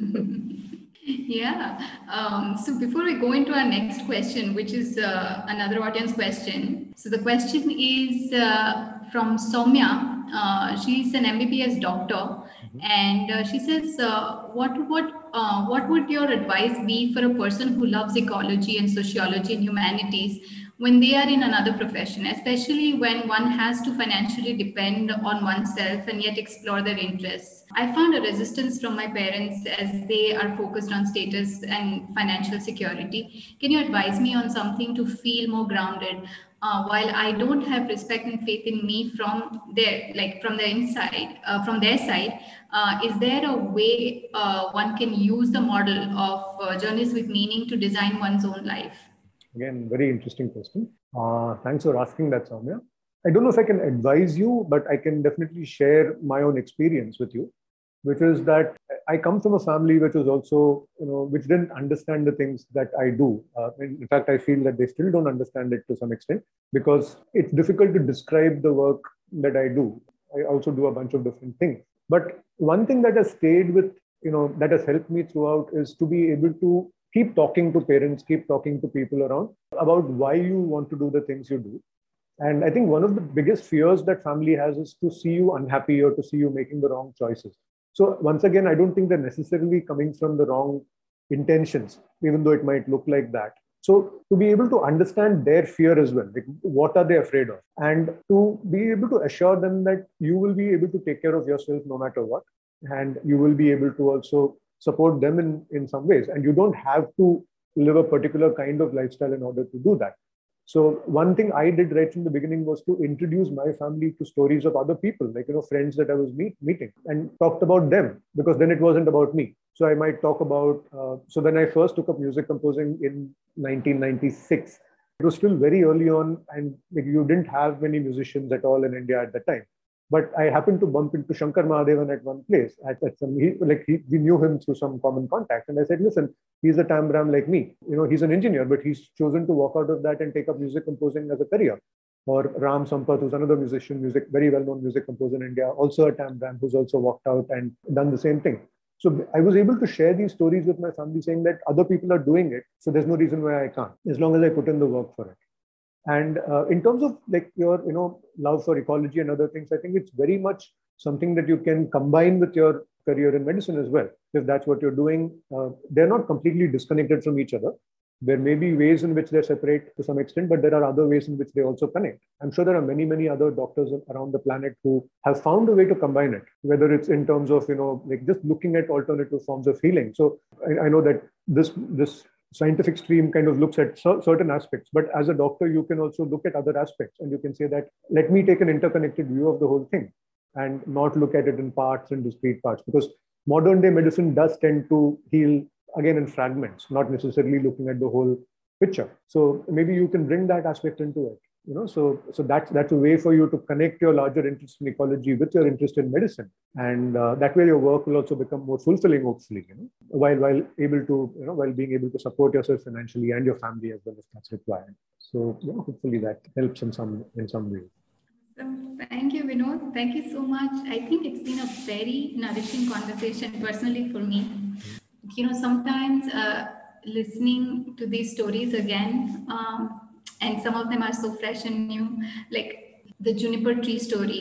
Yeah. Um, so before we go into our next question, which is uh, another audience question. So the question is uh, from Soumya. Uh, she's an M B B S doctor, mm-hmm. and uh, she says, uh, "What what uh, what would your advice be for a person who loves ecology and sociology and humanities when they are in another profession, especially when one has to financially depend on oneself and yet explore their interests? I found a resistance from my parents as they are focused on status and financial security. Can you advise me on something to feel more grounded? Uh, while I don't have respect and faith in me from their, like from the inside, uh, from their side, uh, is there a way uh, one can use the model of uh, journeys with meaning to design one's own life?" Again, very interesting question. Uh, thanks for asking that, Soumya. I don't know if I can advise you, but I can definitely share my own experience with you, which is that I come from a family which was also, you know, which didn't understand the things that I do. Uh, in, in fact, I feel that they still don't understand it to some extent because it's difficult to describe the work that I do. I also do a bunch of different things. But one thing that has stayed with, you know, that has helped me throughout is to be able to keep talking to parents, keep talking to people around about why you want to do the things you do. And I think one of the biggest fears that family has is to see you unhappy or to see you making the wrong choices. So once again, I don't think they're necessarily coming from the wrong intentions, even though it might look like that. So to be able to understand their fear as well, like what are they afraid of? And to be able to assure them that you will be able to take care of yourself no matter what. And you will be able to also support them in, in some ways. And you don't have to live a particular kind of lifestyle in order to do that. So one thing I did right from the beginning was to introduce my family to stories of other people, like, you know, friends that I was meet, meeting and talked about them, because then it wasn't about me. So I might talk about, uh, so when I first took up music composing in nineteen ninety-six, it was still very early on and like, you didn't have many musicians at all in India at that time. But I happened to bump into Shankar Mahadevan at one place. At, at some, he, like he, we knew him through some common contact. And I said, listen, he's a tambram like me. You know, he's an engineer, but he's chosen to walk out of that and take up music composing as a career. Or Ram Sampath, who's another musician, music, very well-known music composer in India, also a tambram, who's also walked out and done the same thing. So I was able to share these stories with my family, saying that other people are doing it, so there's no reason why I can't, as long as I put in the work for it. And uh, in terms of like your, you know, love for ecology and other things, I think it's very much something that you can combine with your career in medicine as well. If that's what you're doing, uh, they're not completely disconnected from each other. There may be ways in which they're separate to some extent, but there are other ways in which they also connect. I'm sure there are many, many other doctors around the planet who have found a way to combine it, whether it's in terms of, you know, like just looking at alternative forms of healing. So I, I know that this, this, scientific stream kind of looks at certain aspects, but as a doctor, you can also look at other aspects and you can say that, let me take an interconnected view of the whole thing and not look at it in parts and discrete parts, because modern day medicine does tend to heal again in fragments, not necessarily looking at the whole picture. So maybe you can bring that aspect into it. You know, so so that's that's a way for you to connect your larger interest in ecology with your interest in medicine, and uh, that way your work will also become more fulfilling, hopefully. You know, while while able to you know while being able to support yourself financially and your family as well if that's required. So yeah, hopefully that helps in some in some way. So, thank you, Vinod. Thank you so much. I think it's been a very nourishing conversation personally for me. You know, sometimes uh, listening to these stories again. Um, And some of them are so fresh and new, like the juniper tree story,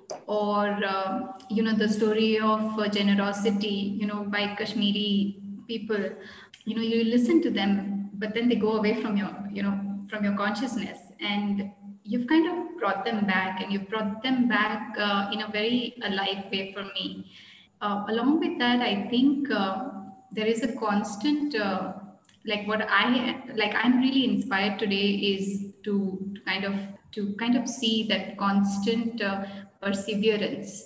or, uh, you know, the story of uh, generosity, you know, by Kashmiri people. You know, you listen to them, but then they go away from your, you know, from your consciousness. And you've kind of brought them back, and you've brought them back uh, in a very alive way for me. Uh, along with that, I think uh, there is a constant... Uh, like what I like I'm really inspired today is to, to kind of to kind of see that constant uh, perseverance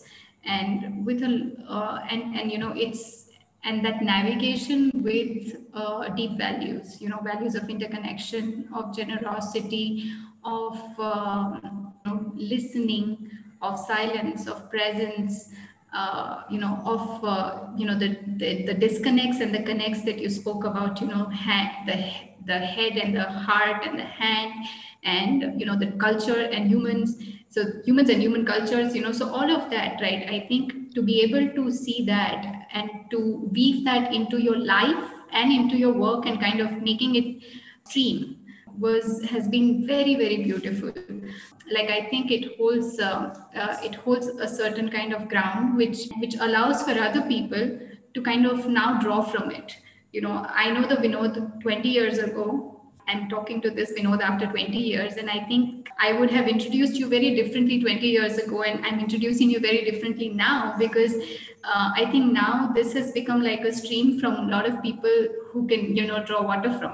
and with a uh, and and you know it's and that navigation with uh, deep values, you know, values of interconnection, of generosity, of uh, you know, listening, of silence, of presence. Uh, you know, of, uh, you know, the, the, the disconnects and the connects that you spoke about, you know, ha- the the head and the heart and the hand and, you know, the culture and humans. So humans and human cultures, you know, so all of that, right? I think to be able to see that and to weave that into your life and into your work and kind of making it stream was has been very, very beautiful. Like, I think it holds uh, uh, it holds a certain kind of ground which which allows for other people to kind of now draw from it. You know, I know the Vinod twenty years ago. I'm talking to this Vinod after twenty years, and I think I would have introduced you very differently twenty years ago, and I'm introducing you very differently now, because uh, I think now this has become like a stream from a lot of people who can, you know, draw water from,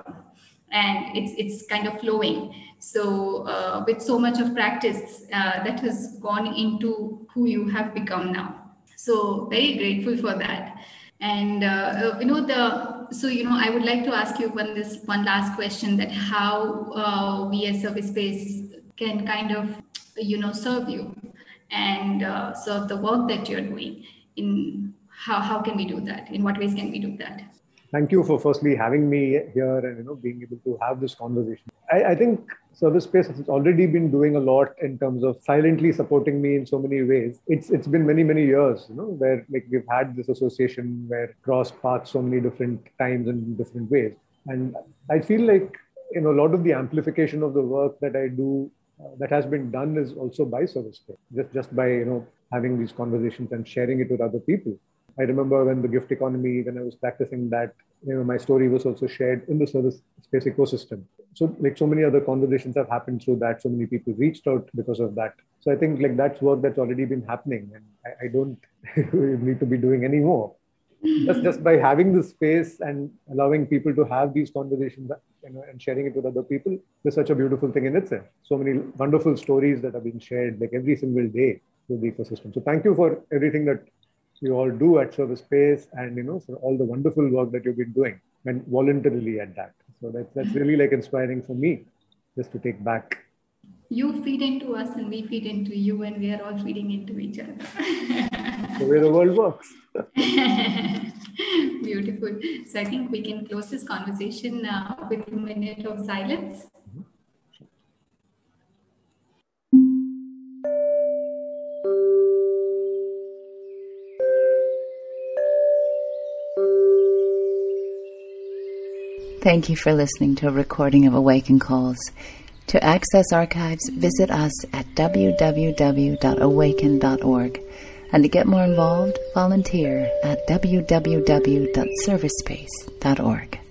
and it's it's kind of flowing. So uh, with so much of practice uh, that has gone into who you have become now. So very grateful for that. And uh, you know the so you know I would like to ask you one this one last question, that how uh, we as Service Space can kind of, you know, serve you and uh, serve the work that you're doing. In how how can we do that? In what ways can we do that? Thank you for firstly having me here and, you know, being able to have this conversation. I, I think Service Space has already been doing a lot in terms of silently supporting me in so many ways. It's it's been many, many years, you know, where like we've had this association where crossed paths so many different times and in different ways. And I feel like, you know, a lot of the amplification of the work that I do uh, that has been done is also by Service Space, just, just by, you know, having these conversations and sharing it with other people. I remember when the gift economy, when I was practicing that, you know, my story was also shared in the Service Space ecosystem. So like so many other conversations have happened through that. So many people reached out because of that. So I think like that's work that's already been happening, and I, I don't need to be doing any more. Just, just by having this space and allowing people to have these conversations, you know, and sharing it with other people is such a beautiful thing in itself. So many wonderful stories that are being shared like every single day through the ecosystem. So thank you for everything that you all do at Service Space, and, you know, for all the wonderful work that you've been doing, and voluntarily at that. So that's, that's really like inspiring for me, just to take back. You feed into us and we feed into you, and we are all feeding into each other. The way the world works. Beautiful. So I think we can close this conversation now with a minute of silence. Thank you for listening to a recording of Awaken Calls. To access archives, visit us at w w w dot awaken dot org. And to get more involved, volunteer at w w w dot service space dot org.